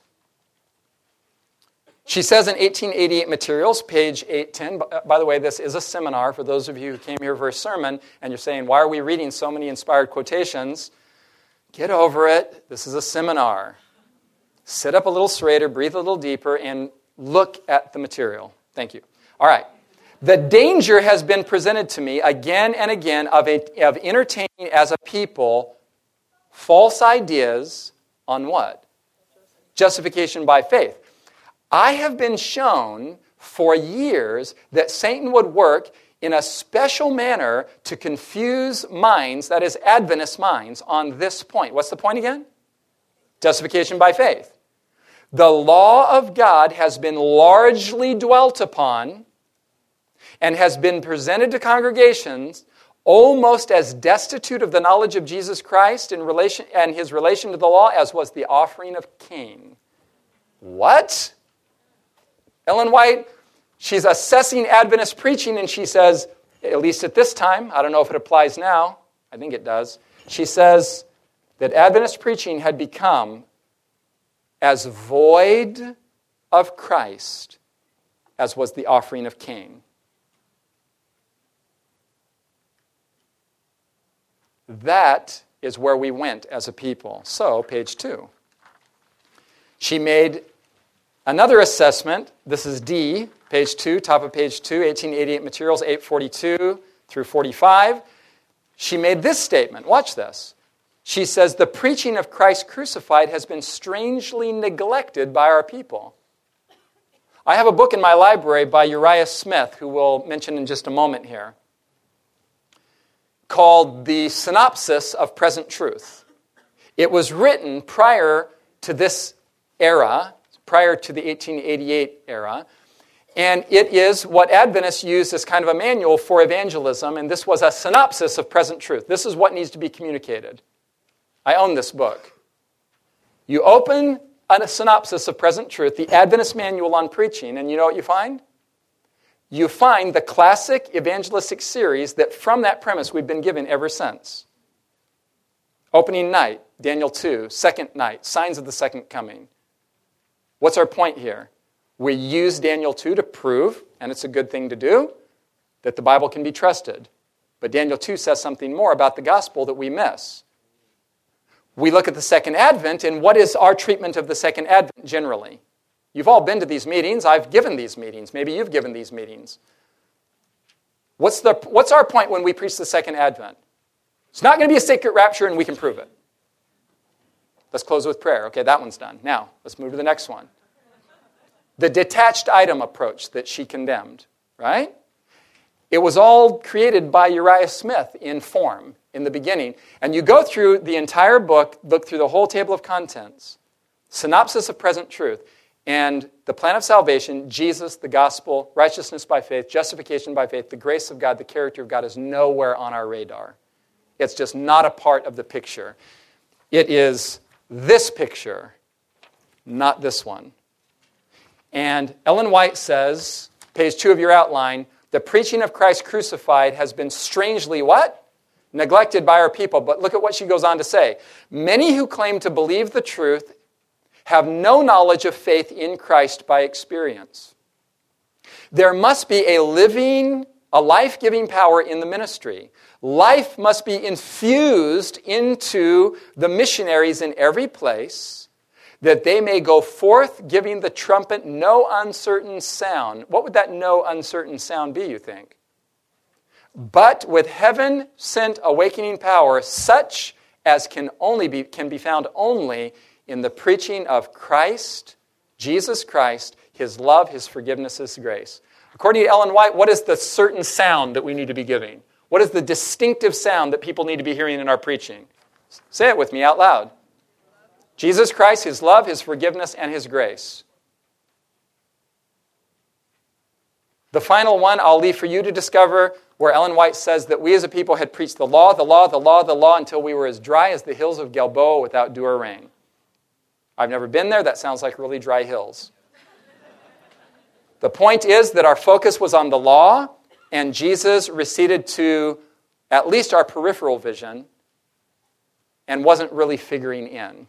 She says in 1888 Materials, page 810, by the way, this is a seminar for those of you who came here for a sermon, and you're saying, why are we reading so many inspired quotations? Get over it. This is a seminar. Sit up a little straighter, breathe a little deeper, and look at the material. Thank you. All right. The danger has been presented to me again and again of entertaining as a people false ideas on what? Justification by faith. I have been shown for years that Satan would work in a special manner to confuse minds, that is, Adventist minds, on this point. What's the point again? Justification by faith. The law of God has been largely dwelt upon and has been presented to congregations almost as destitute of the knowledge of Jesus Christ and his relation to the law as was the offering of Cain. What? Ellen White, she's assessing Adventist preaching, and she says, at least at this time, I don't know if it applies now, I think it does, she says that Adventist preaching had become as void of Christ as was the offering of Cain. That is where we went as a people. So, page 2. She made another assessment. This is D, page 2, top of page 2, 1888 Materials, 842 through 45. She made this statement. Watch this. She says, the preaching of Christ crucified has been strangely neglected by our people. I have a book in my library by Uriah Smith, who we'll mention in just a moment here, called The Synopsis of Present Truth. It was written prior to this era, prior to the 1888 era, and it is what Adventists use as kind of a manual for evangelism, and this was a synopsis of present truth. This is what needs to be communicated. I own this book. You open a synopsis of present truth, the Adventist Manual on Preaching, and you know what you find? You find the classic evangelistic series that from that premise we've been given ever since. Opening night, Daniel 2. Second night, signs of the second coming. What's our point here? We use Daniel 2 to prove, and it's a good thing to do, that the Bible can be trusted. But Daniel 2 says something more about the gospel that we miss. We look at the second advent, and what is our treatment of the second advent generally? You've all been to these meetings. I've given these meetings. Maybe you've given these meetings. What's our point when we preach the second advent? It's not going to be a secret rapture, and we can prove it. Let's close with prayer. Okay, that one's done. Now, let's move to the next one. The detached item approach that she condemned, right? It was all created by Uriah Smith in form in the beginning. And you go through the entire book, look through the whole table of contents, synopsis of present truth, and the plan of salvation, Jesus, the gospel, righteousness by faith, justification by faith, the grace of God, the character of God is nowhere on our radar. It's just not a part of the picture. It is this picture, not this one. And Ellen White says, page 2 of your outline, the preaching of Christ crucified has been strangely what? Neglected by our people. But look at what she goes on to say. Many who claim to believe the truth have no knowledge of faith in Christ by experience. There must be a life-giving power in the ministry. Life must be infused into the missionaries in every place, that they may go forth giving the trumpet no uncertain sound. What would that no uncertain sound be, you think? But with heaven-sent awakening power, such as can be found only in the preaching of Christ, Jesus Christ, His love, His forgiveness, His grace. According to Ellen White, what is the certain sound that we need to be giving? What is the distinctive sound that people need to be hearing in our preaching? Say it with me out loud. Jesus Christ, His love, His forgiveness, and His grace. The final one I'll leave for you to discover, where Ellen White says that we as a people had preached the law, the law, the law, the law, until we were as dry as the hills of Gilboa without dew or rain. I've never been there. That sounds like really dry hills. The point is that our focus was on the law, and Jesus receded to at least our peripheral vision and wasn't really figuring in.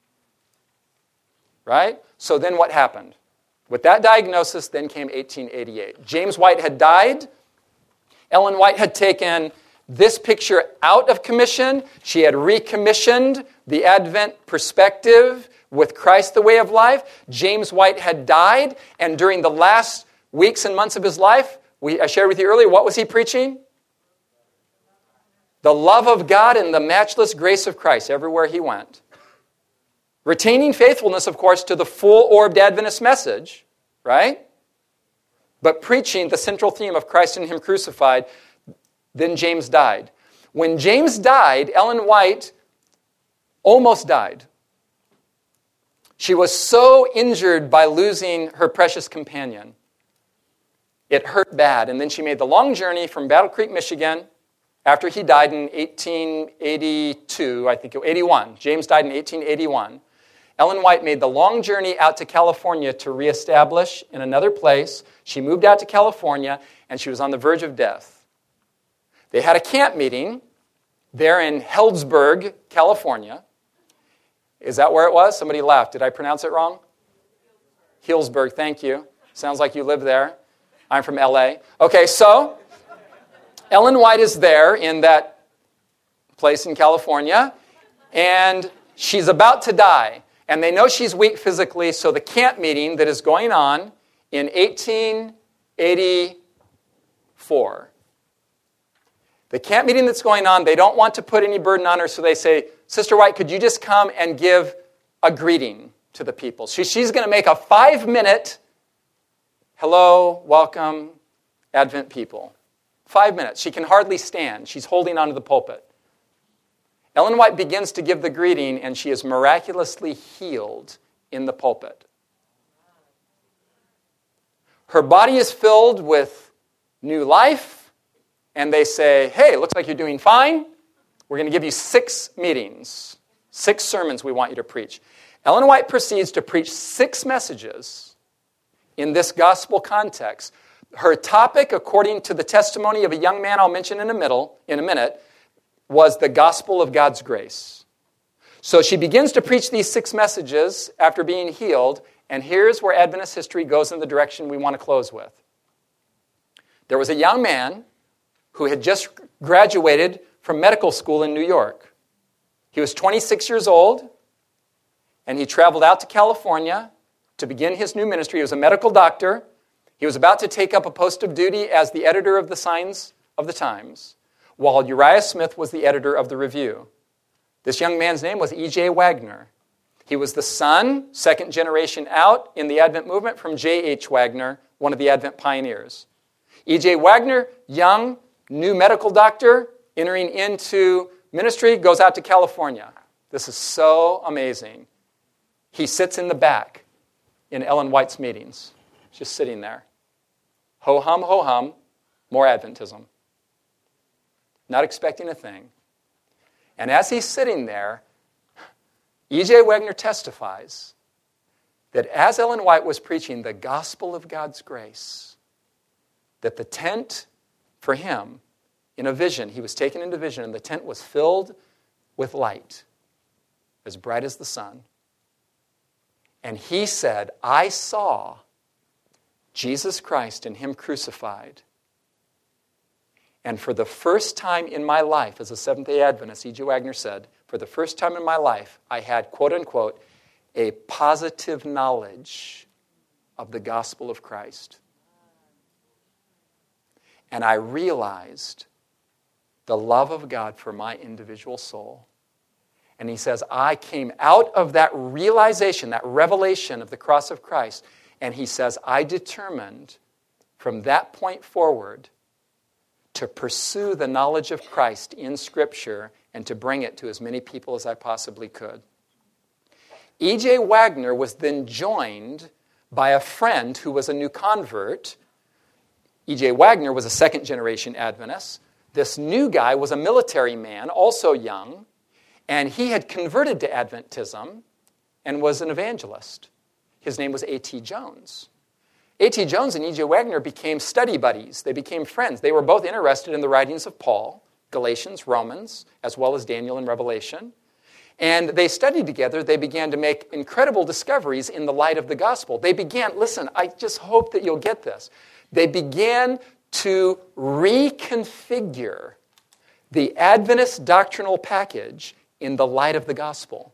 Right? So then what happened? With that diagnosis, then came 1888. James White had died. Ellen White had taken this picture out of commission. She had recommissioned the Advent perspective with Christ the way of life. James White had died, and during the last weeks and months of his life, I shared with you earlier, what was he preaching? The love of God and the matchless grace of Christ everywhere he went. Retaining faithfulness, of course, to the full-orbed Adventist message, right? But preaching the central theme of Christ and Him crucified. Then James died. When James died, Ellen White almost died. She was so injured by losing her precious companion. It hurt bad. And then she made the long journey from Battle Creek, Michigan, after he died in 1882, I think, 81. James died in 1881. Ellen White made the long journey out to California to reestablish in another place. She moved out to California, and she was on the verge of death. They had a camp meeting there in Healdsburg, California. Is that where it was? Somebody laughed. Did I pronounce it wrong? Healdsburg, thank you. Sounds like you live there. I'm from LA. Okay, so Ellen White is there in that place in California, and she's about to die. And they know she's weak physically, so the camp meeting that is going on in 1884. The camp meeting that's going on, they don't want to put any burden on her, so they say, Sister White, could you just come and give a greeting to the people? She's going to make a 5-minute, hello, welcome, Advent people. 5 minutes. She can hardly stand. She's holding onto the pulpit. Ellen White begins to give the greeting, and she is miraculously healed in the pulpit. Her body is filled with new life, and they say, hey, looks like you're doing fine. We're going to give you 6 meetings, 6 sermons we want you to preach. Ellen White proceeds to preach 6 messages in this gospel context. Her topic, according to the testimony of a young man I'll mention in a minute, was the gospel of God's grace. So she begins to preach these 6 messages after being healed, and here's where Adventist history goes in the direction we want to close with. There was a young man who had just graduated from medical school in New York. He was 26 years old, and he traveled out to California to begin his new ministry. He was a medical doctor. He was about to take up a post of duty as the editor of the Signs of the Times, while Uriah Smith was the editor of the Review. This young man's name was E.J. Wagner. He was the son, 2nd generation out in the Advent movement, from J.H. Wagner, one of the Advent pioneers. E.J. Wagner, young, new medical doctor, entering into ministry, goes out to California. This is so amazing. He sits in the back in Ellen White's meetings, just sitting there. Ho hum, more Adventism. Not expecting a thing. And as he's sitting there, E.J. Wagner testifies that as Ellen White was preaching the gospel of God's grace, that the tent for him, in a vision, he was taken into vision, and the tent was filled with light, as bright as the sun. And he said, I saw Jesus Christ and him crucified. And for the first time in my life, as a Seventh-day Adventist, E.J. Wagner said, for the first time in my life, I had, quote unquote, a positive knowledge of the gospel of Christ. And I realized the love of God for my individual soul. And he says, I came out of that realization, that revelation of the cross of Christ, and he says, I determined from that point forward to pursue the knowledge of Christ in Scripture and to bring it to as many people as I possibly could. E.J. Wagner was then joined by a friend who was a new convert. E.J. Wagner was a 2nd generation Adventist. This new guy was a military man, also young, and he had converted to Adventism and was an evangelist. His name was A.T. Jones. A.T. Jones and E.J. Wagner became study buddies. They became friends. They were both interested in the writings of Paul, Galatians, Romans, as well as Daniel and Revelation. And they studied together. They began to make incredible discoveries in the light of the gospel. They began, listen, I just hope that you'll get this. They began to reconfigure the Adventist doctrinal package in the light of the gospel.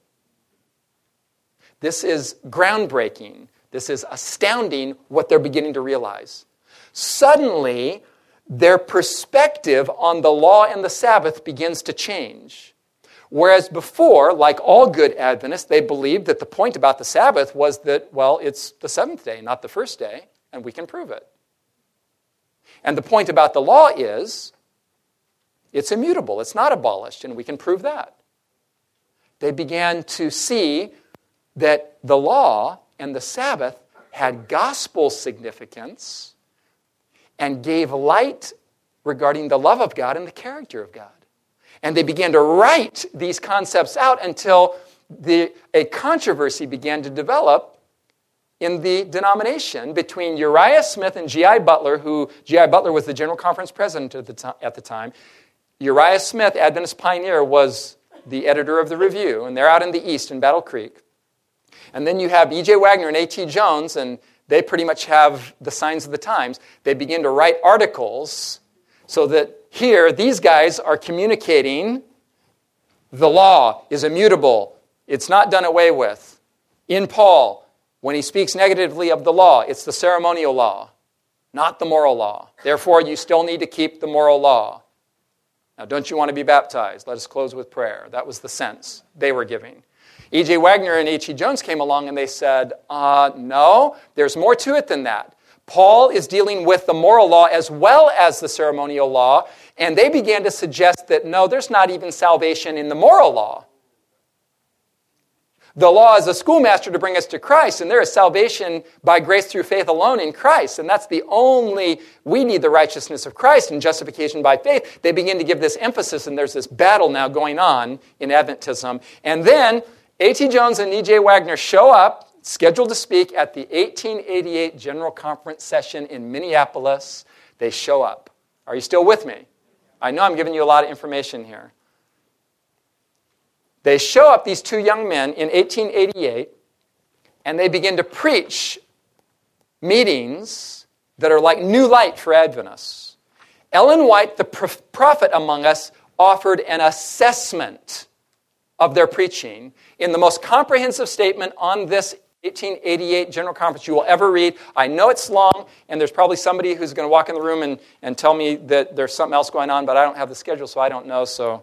This is groundbreaking. This is astounding what they're beginning to realize. Suddenly, their perspective on the law and the Sabbath begins to change. Whereas before, like all good Adventists, they believed that the point about the Sabbath was that, well, it's the 7th day, not the 1st day, and we can prove it. And the point about the law is it's immutable, it's not abolished, and we can prove that. They began to see that the law and the Sabbath had gospel significance and gave light regarding the love of God and the character of God. And they began to write these concepts out until a controversy began to develop in the denomination between Uriah Smith and G.I. Butler, who G.I. Butler was the General Conference president at the time. Uriah Smith, Adventist pioneer, was the editor of the Review, and they're out in the east in Battle Creek. And then you have E.J. Wagner and A.T. Jones, and they pretty much have the Signs of the Times. They begin to write articles so that here, these guys are communicating the law is immutable. It's not done away with. In Paul, when he speaks negatively of the law, it's the ceremonial law, not the moral law. Therefore, you still need to keep the moral law. Now, don't you want to be baptized? Let us close with prayer. That was the sense they were giving. E.J. Wagner and H.E. Jones came along and they said, no, there's more to it than that. Paul is dealing with the moral law as well as the ceremonial law, and they began to suggest that, no, there's not even salvation in the moral law. The law is a schoolmaster to bring us to Christ, and there is salvation by grace through faith alone in Christ, and that's the only, we need the righteousness of Christ and justification by faith. They begin to give this emphasis, and there's this battle now going on in Adventism. And then A.T. Jones and E.J. Wagner show up, scheduled to speak at the 1888 General Conference session in Minneapolis. They show up. Are you still with me? I know I'm giving you a lot of information here. They show up, these two young men, in 1888, and they begin to preach meetings that are like new light for Adventists. Ellen White, the prophet among us, offered an assessment of their preaching in the most comprehensive statement on this 1888 General Conference you will ever read. I know it's long, and there's probably somebody who's going to walk in the room and tell me that there's something else going on, but I don't have the schedule, so I don't know, so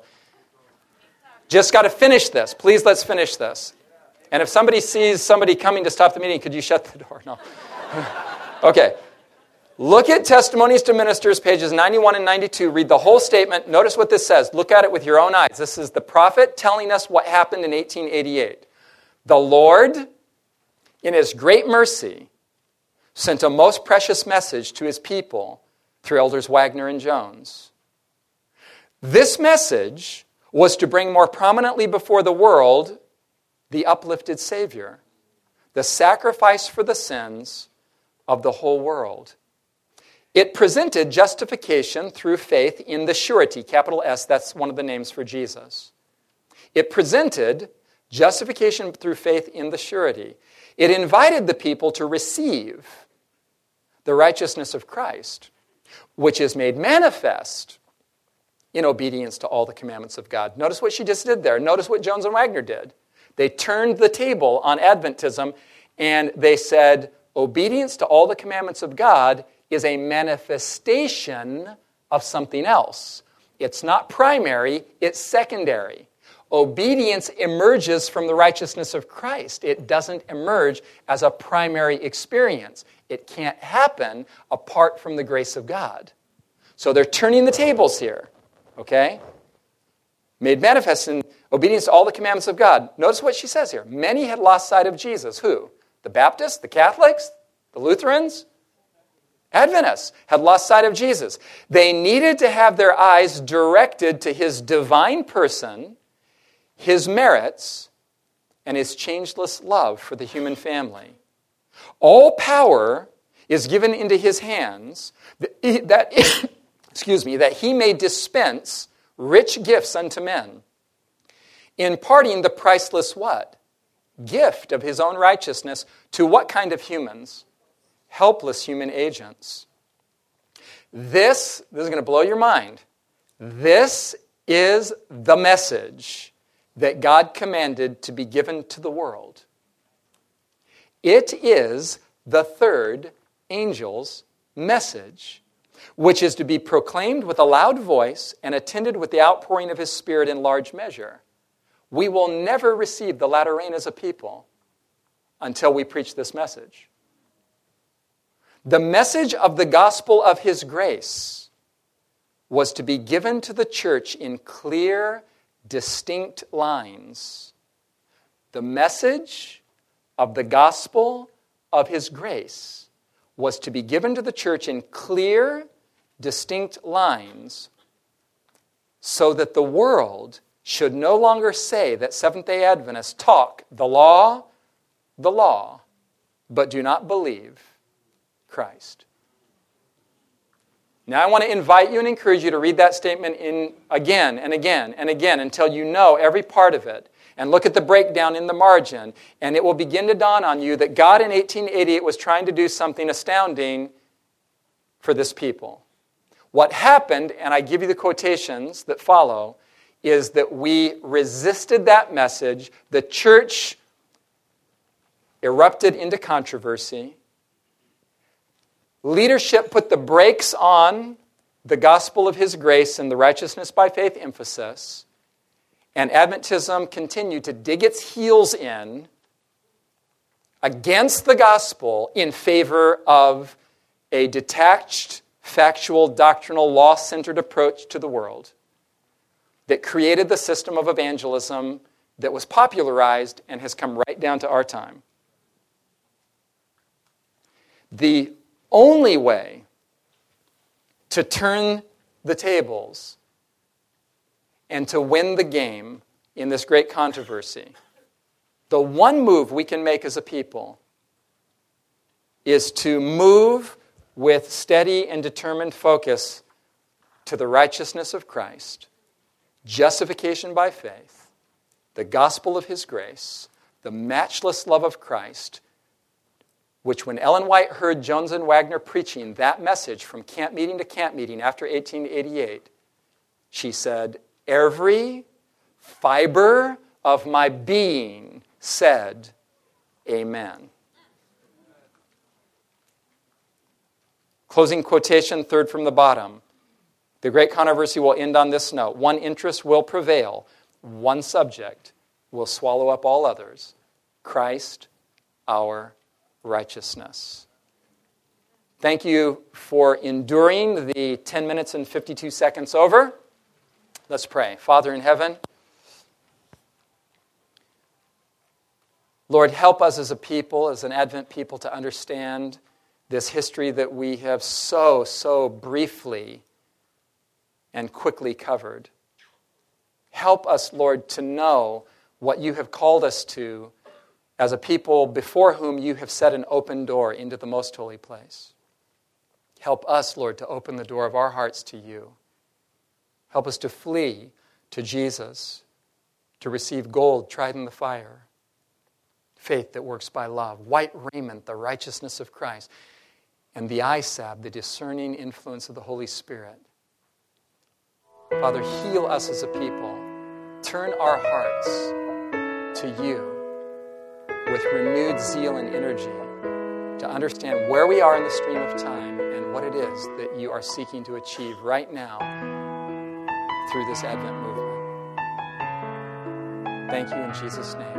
just got to finish this. Please, let's finish this. And if somebody sees somebody coming to stop the meeting, could you shut the door? No. Okay. Look at Testimonies to Ministers, pages 91 and 92. Read the whole statement. Notice what this says. Look at it with your own eyes. This is the prophet telling us what happened in 1888. The Lord, in his great mercy, sent a most precious message to his people through Elders Wagner and Jones. This message was to bring more prominently before the world the uplifted Savior, the sacrifice for the sins of the whole world. It presented justification through faith in the surety, capital S, that's one of the names for Jesus. It presented justification through faith in the surety. It invited the people to receive the righteousness of Christ, which is made manifest in obedience to all the commandments of God. Notice what she just did there. Notice what Jones and Wagner did. They turned the table on Adventism, and they said, obedience to all the commandments of God is a manifestation of something else. It's not primary, it's secondary. Obedience emerges from the righteousness of Christ. It doesn't emerge as a primary experience. It can't happen apart from the grace of God. So they're turning the tables here. Okay? Made manifest in obedience to all the commandments of God. Notice what she says here. Many had lost sight of Jesus. Who? The Baptists? The Catholics? The Lutherans? Adventists had lost sight of Jesus. They needed to have their eyes directed to his divine person, his merits, and his changeless love for the human family. All power is given into his hands that he may dispense rich gifts unto men, imparting the priceless what? Gift of his own righteousness to what kind of humans? Helpless human agents. This is going to blow your mind. This is the message that God commanded to be given to the world. It is the third angel's message, which is to be proclaimed with a loud voice and attended with the outpouring of his Spirit in large measure. We will never receive the latter rain as a people until we preach this message. The message of the gospel of his grace was to be given to the church in clear, distinct lines. The message of the gospel of his grace was to be given to the church in clear, distinct lines so that the world should no longer say that Seventh-day Adventists talk the law, but do not believe Christ. Now I want to invite you and encourage you to read that statement in again and again and again until you know every part of it. And look at the breakdown in the margin, and it will begin to dawn on you that God in 1888 was trying to do something astounding for this people. What happened, and I give you the quotations that follow, is that we resisted that message. The church erupted into controversy. Leadership put the brakes on the gospel of his grace and the righteousness by faith emphasis, and Adventism continued to dig its heels in against the gospel in favor of a detached, factual, doctrinal, law-centered approach to the world that created the system of evangelism that was popularized and has come right down to our time. The only way to turn the tables and to win the game in this great controversy, the one move we can make as a people is to move with steady and determined focus to the righteousness of Christ, justification by faith, the gospel of his grace, the matchless love of Christ, which when Ellen White heard Jones and Wagner preaching that message from camp meeting to camp meeting after 1888, she said, "Every fiber of my being said, amen." Closing quotation, third from the bottom. The great controversy will end on this note. One interest will prevail. One subject will swallow up all others. Christ, our righteousness. Thank you for enduring the 10 minutes and 52 seconds over. Let's pray. Father in heaven, Lord, help us as a people, as an Advent people, to understand this history that we have so briefly and quickly covered. Help us, Lord, to know what you have called us to as a people before whom you have set an open door into the most holy place. Help us, Lord, to open the door of our hearts to you. Help us to flee to Jesus, to receive gold tried in the fire, faith that works by love, white raiment, the righteousness of Christ, and the eye salve, the discerning influence of the Holy Spirit. Father, heal us as a people. Turn our hearts to you with renewed zeal and energy to understand where we are in the stream of time and what it is that you are seeking to achieve right now through this Advent movement. Thank you in Jesus' name.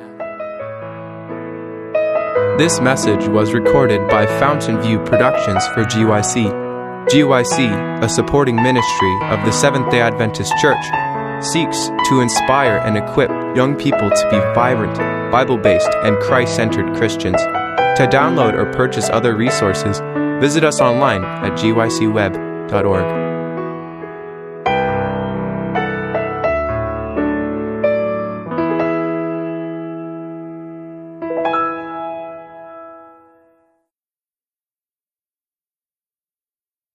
This message was recorded by Fountain View Productions for GYC. GYC, a supporting ministry of the Seventh-day Adventist Church, seeks to inspire and equip young people to be vibrant, Bible-based, and Christ-centered Christians. To download or purchase other resources, visit us online at gycweb.org.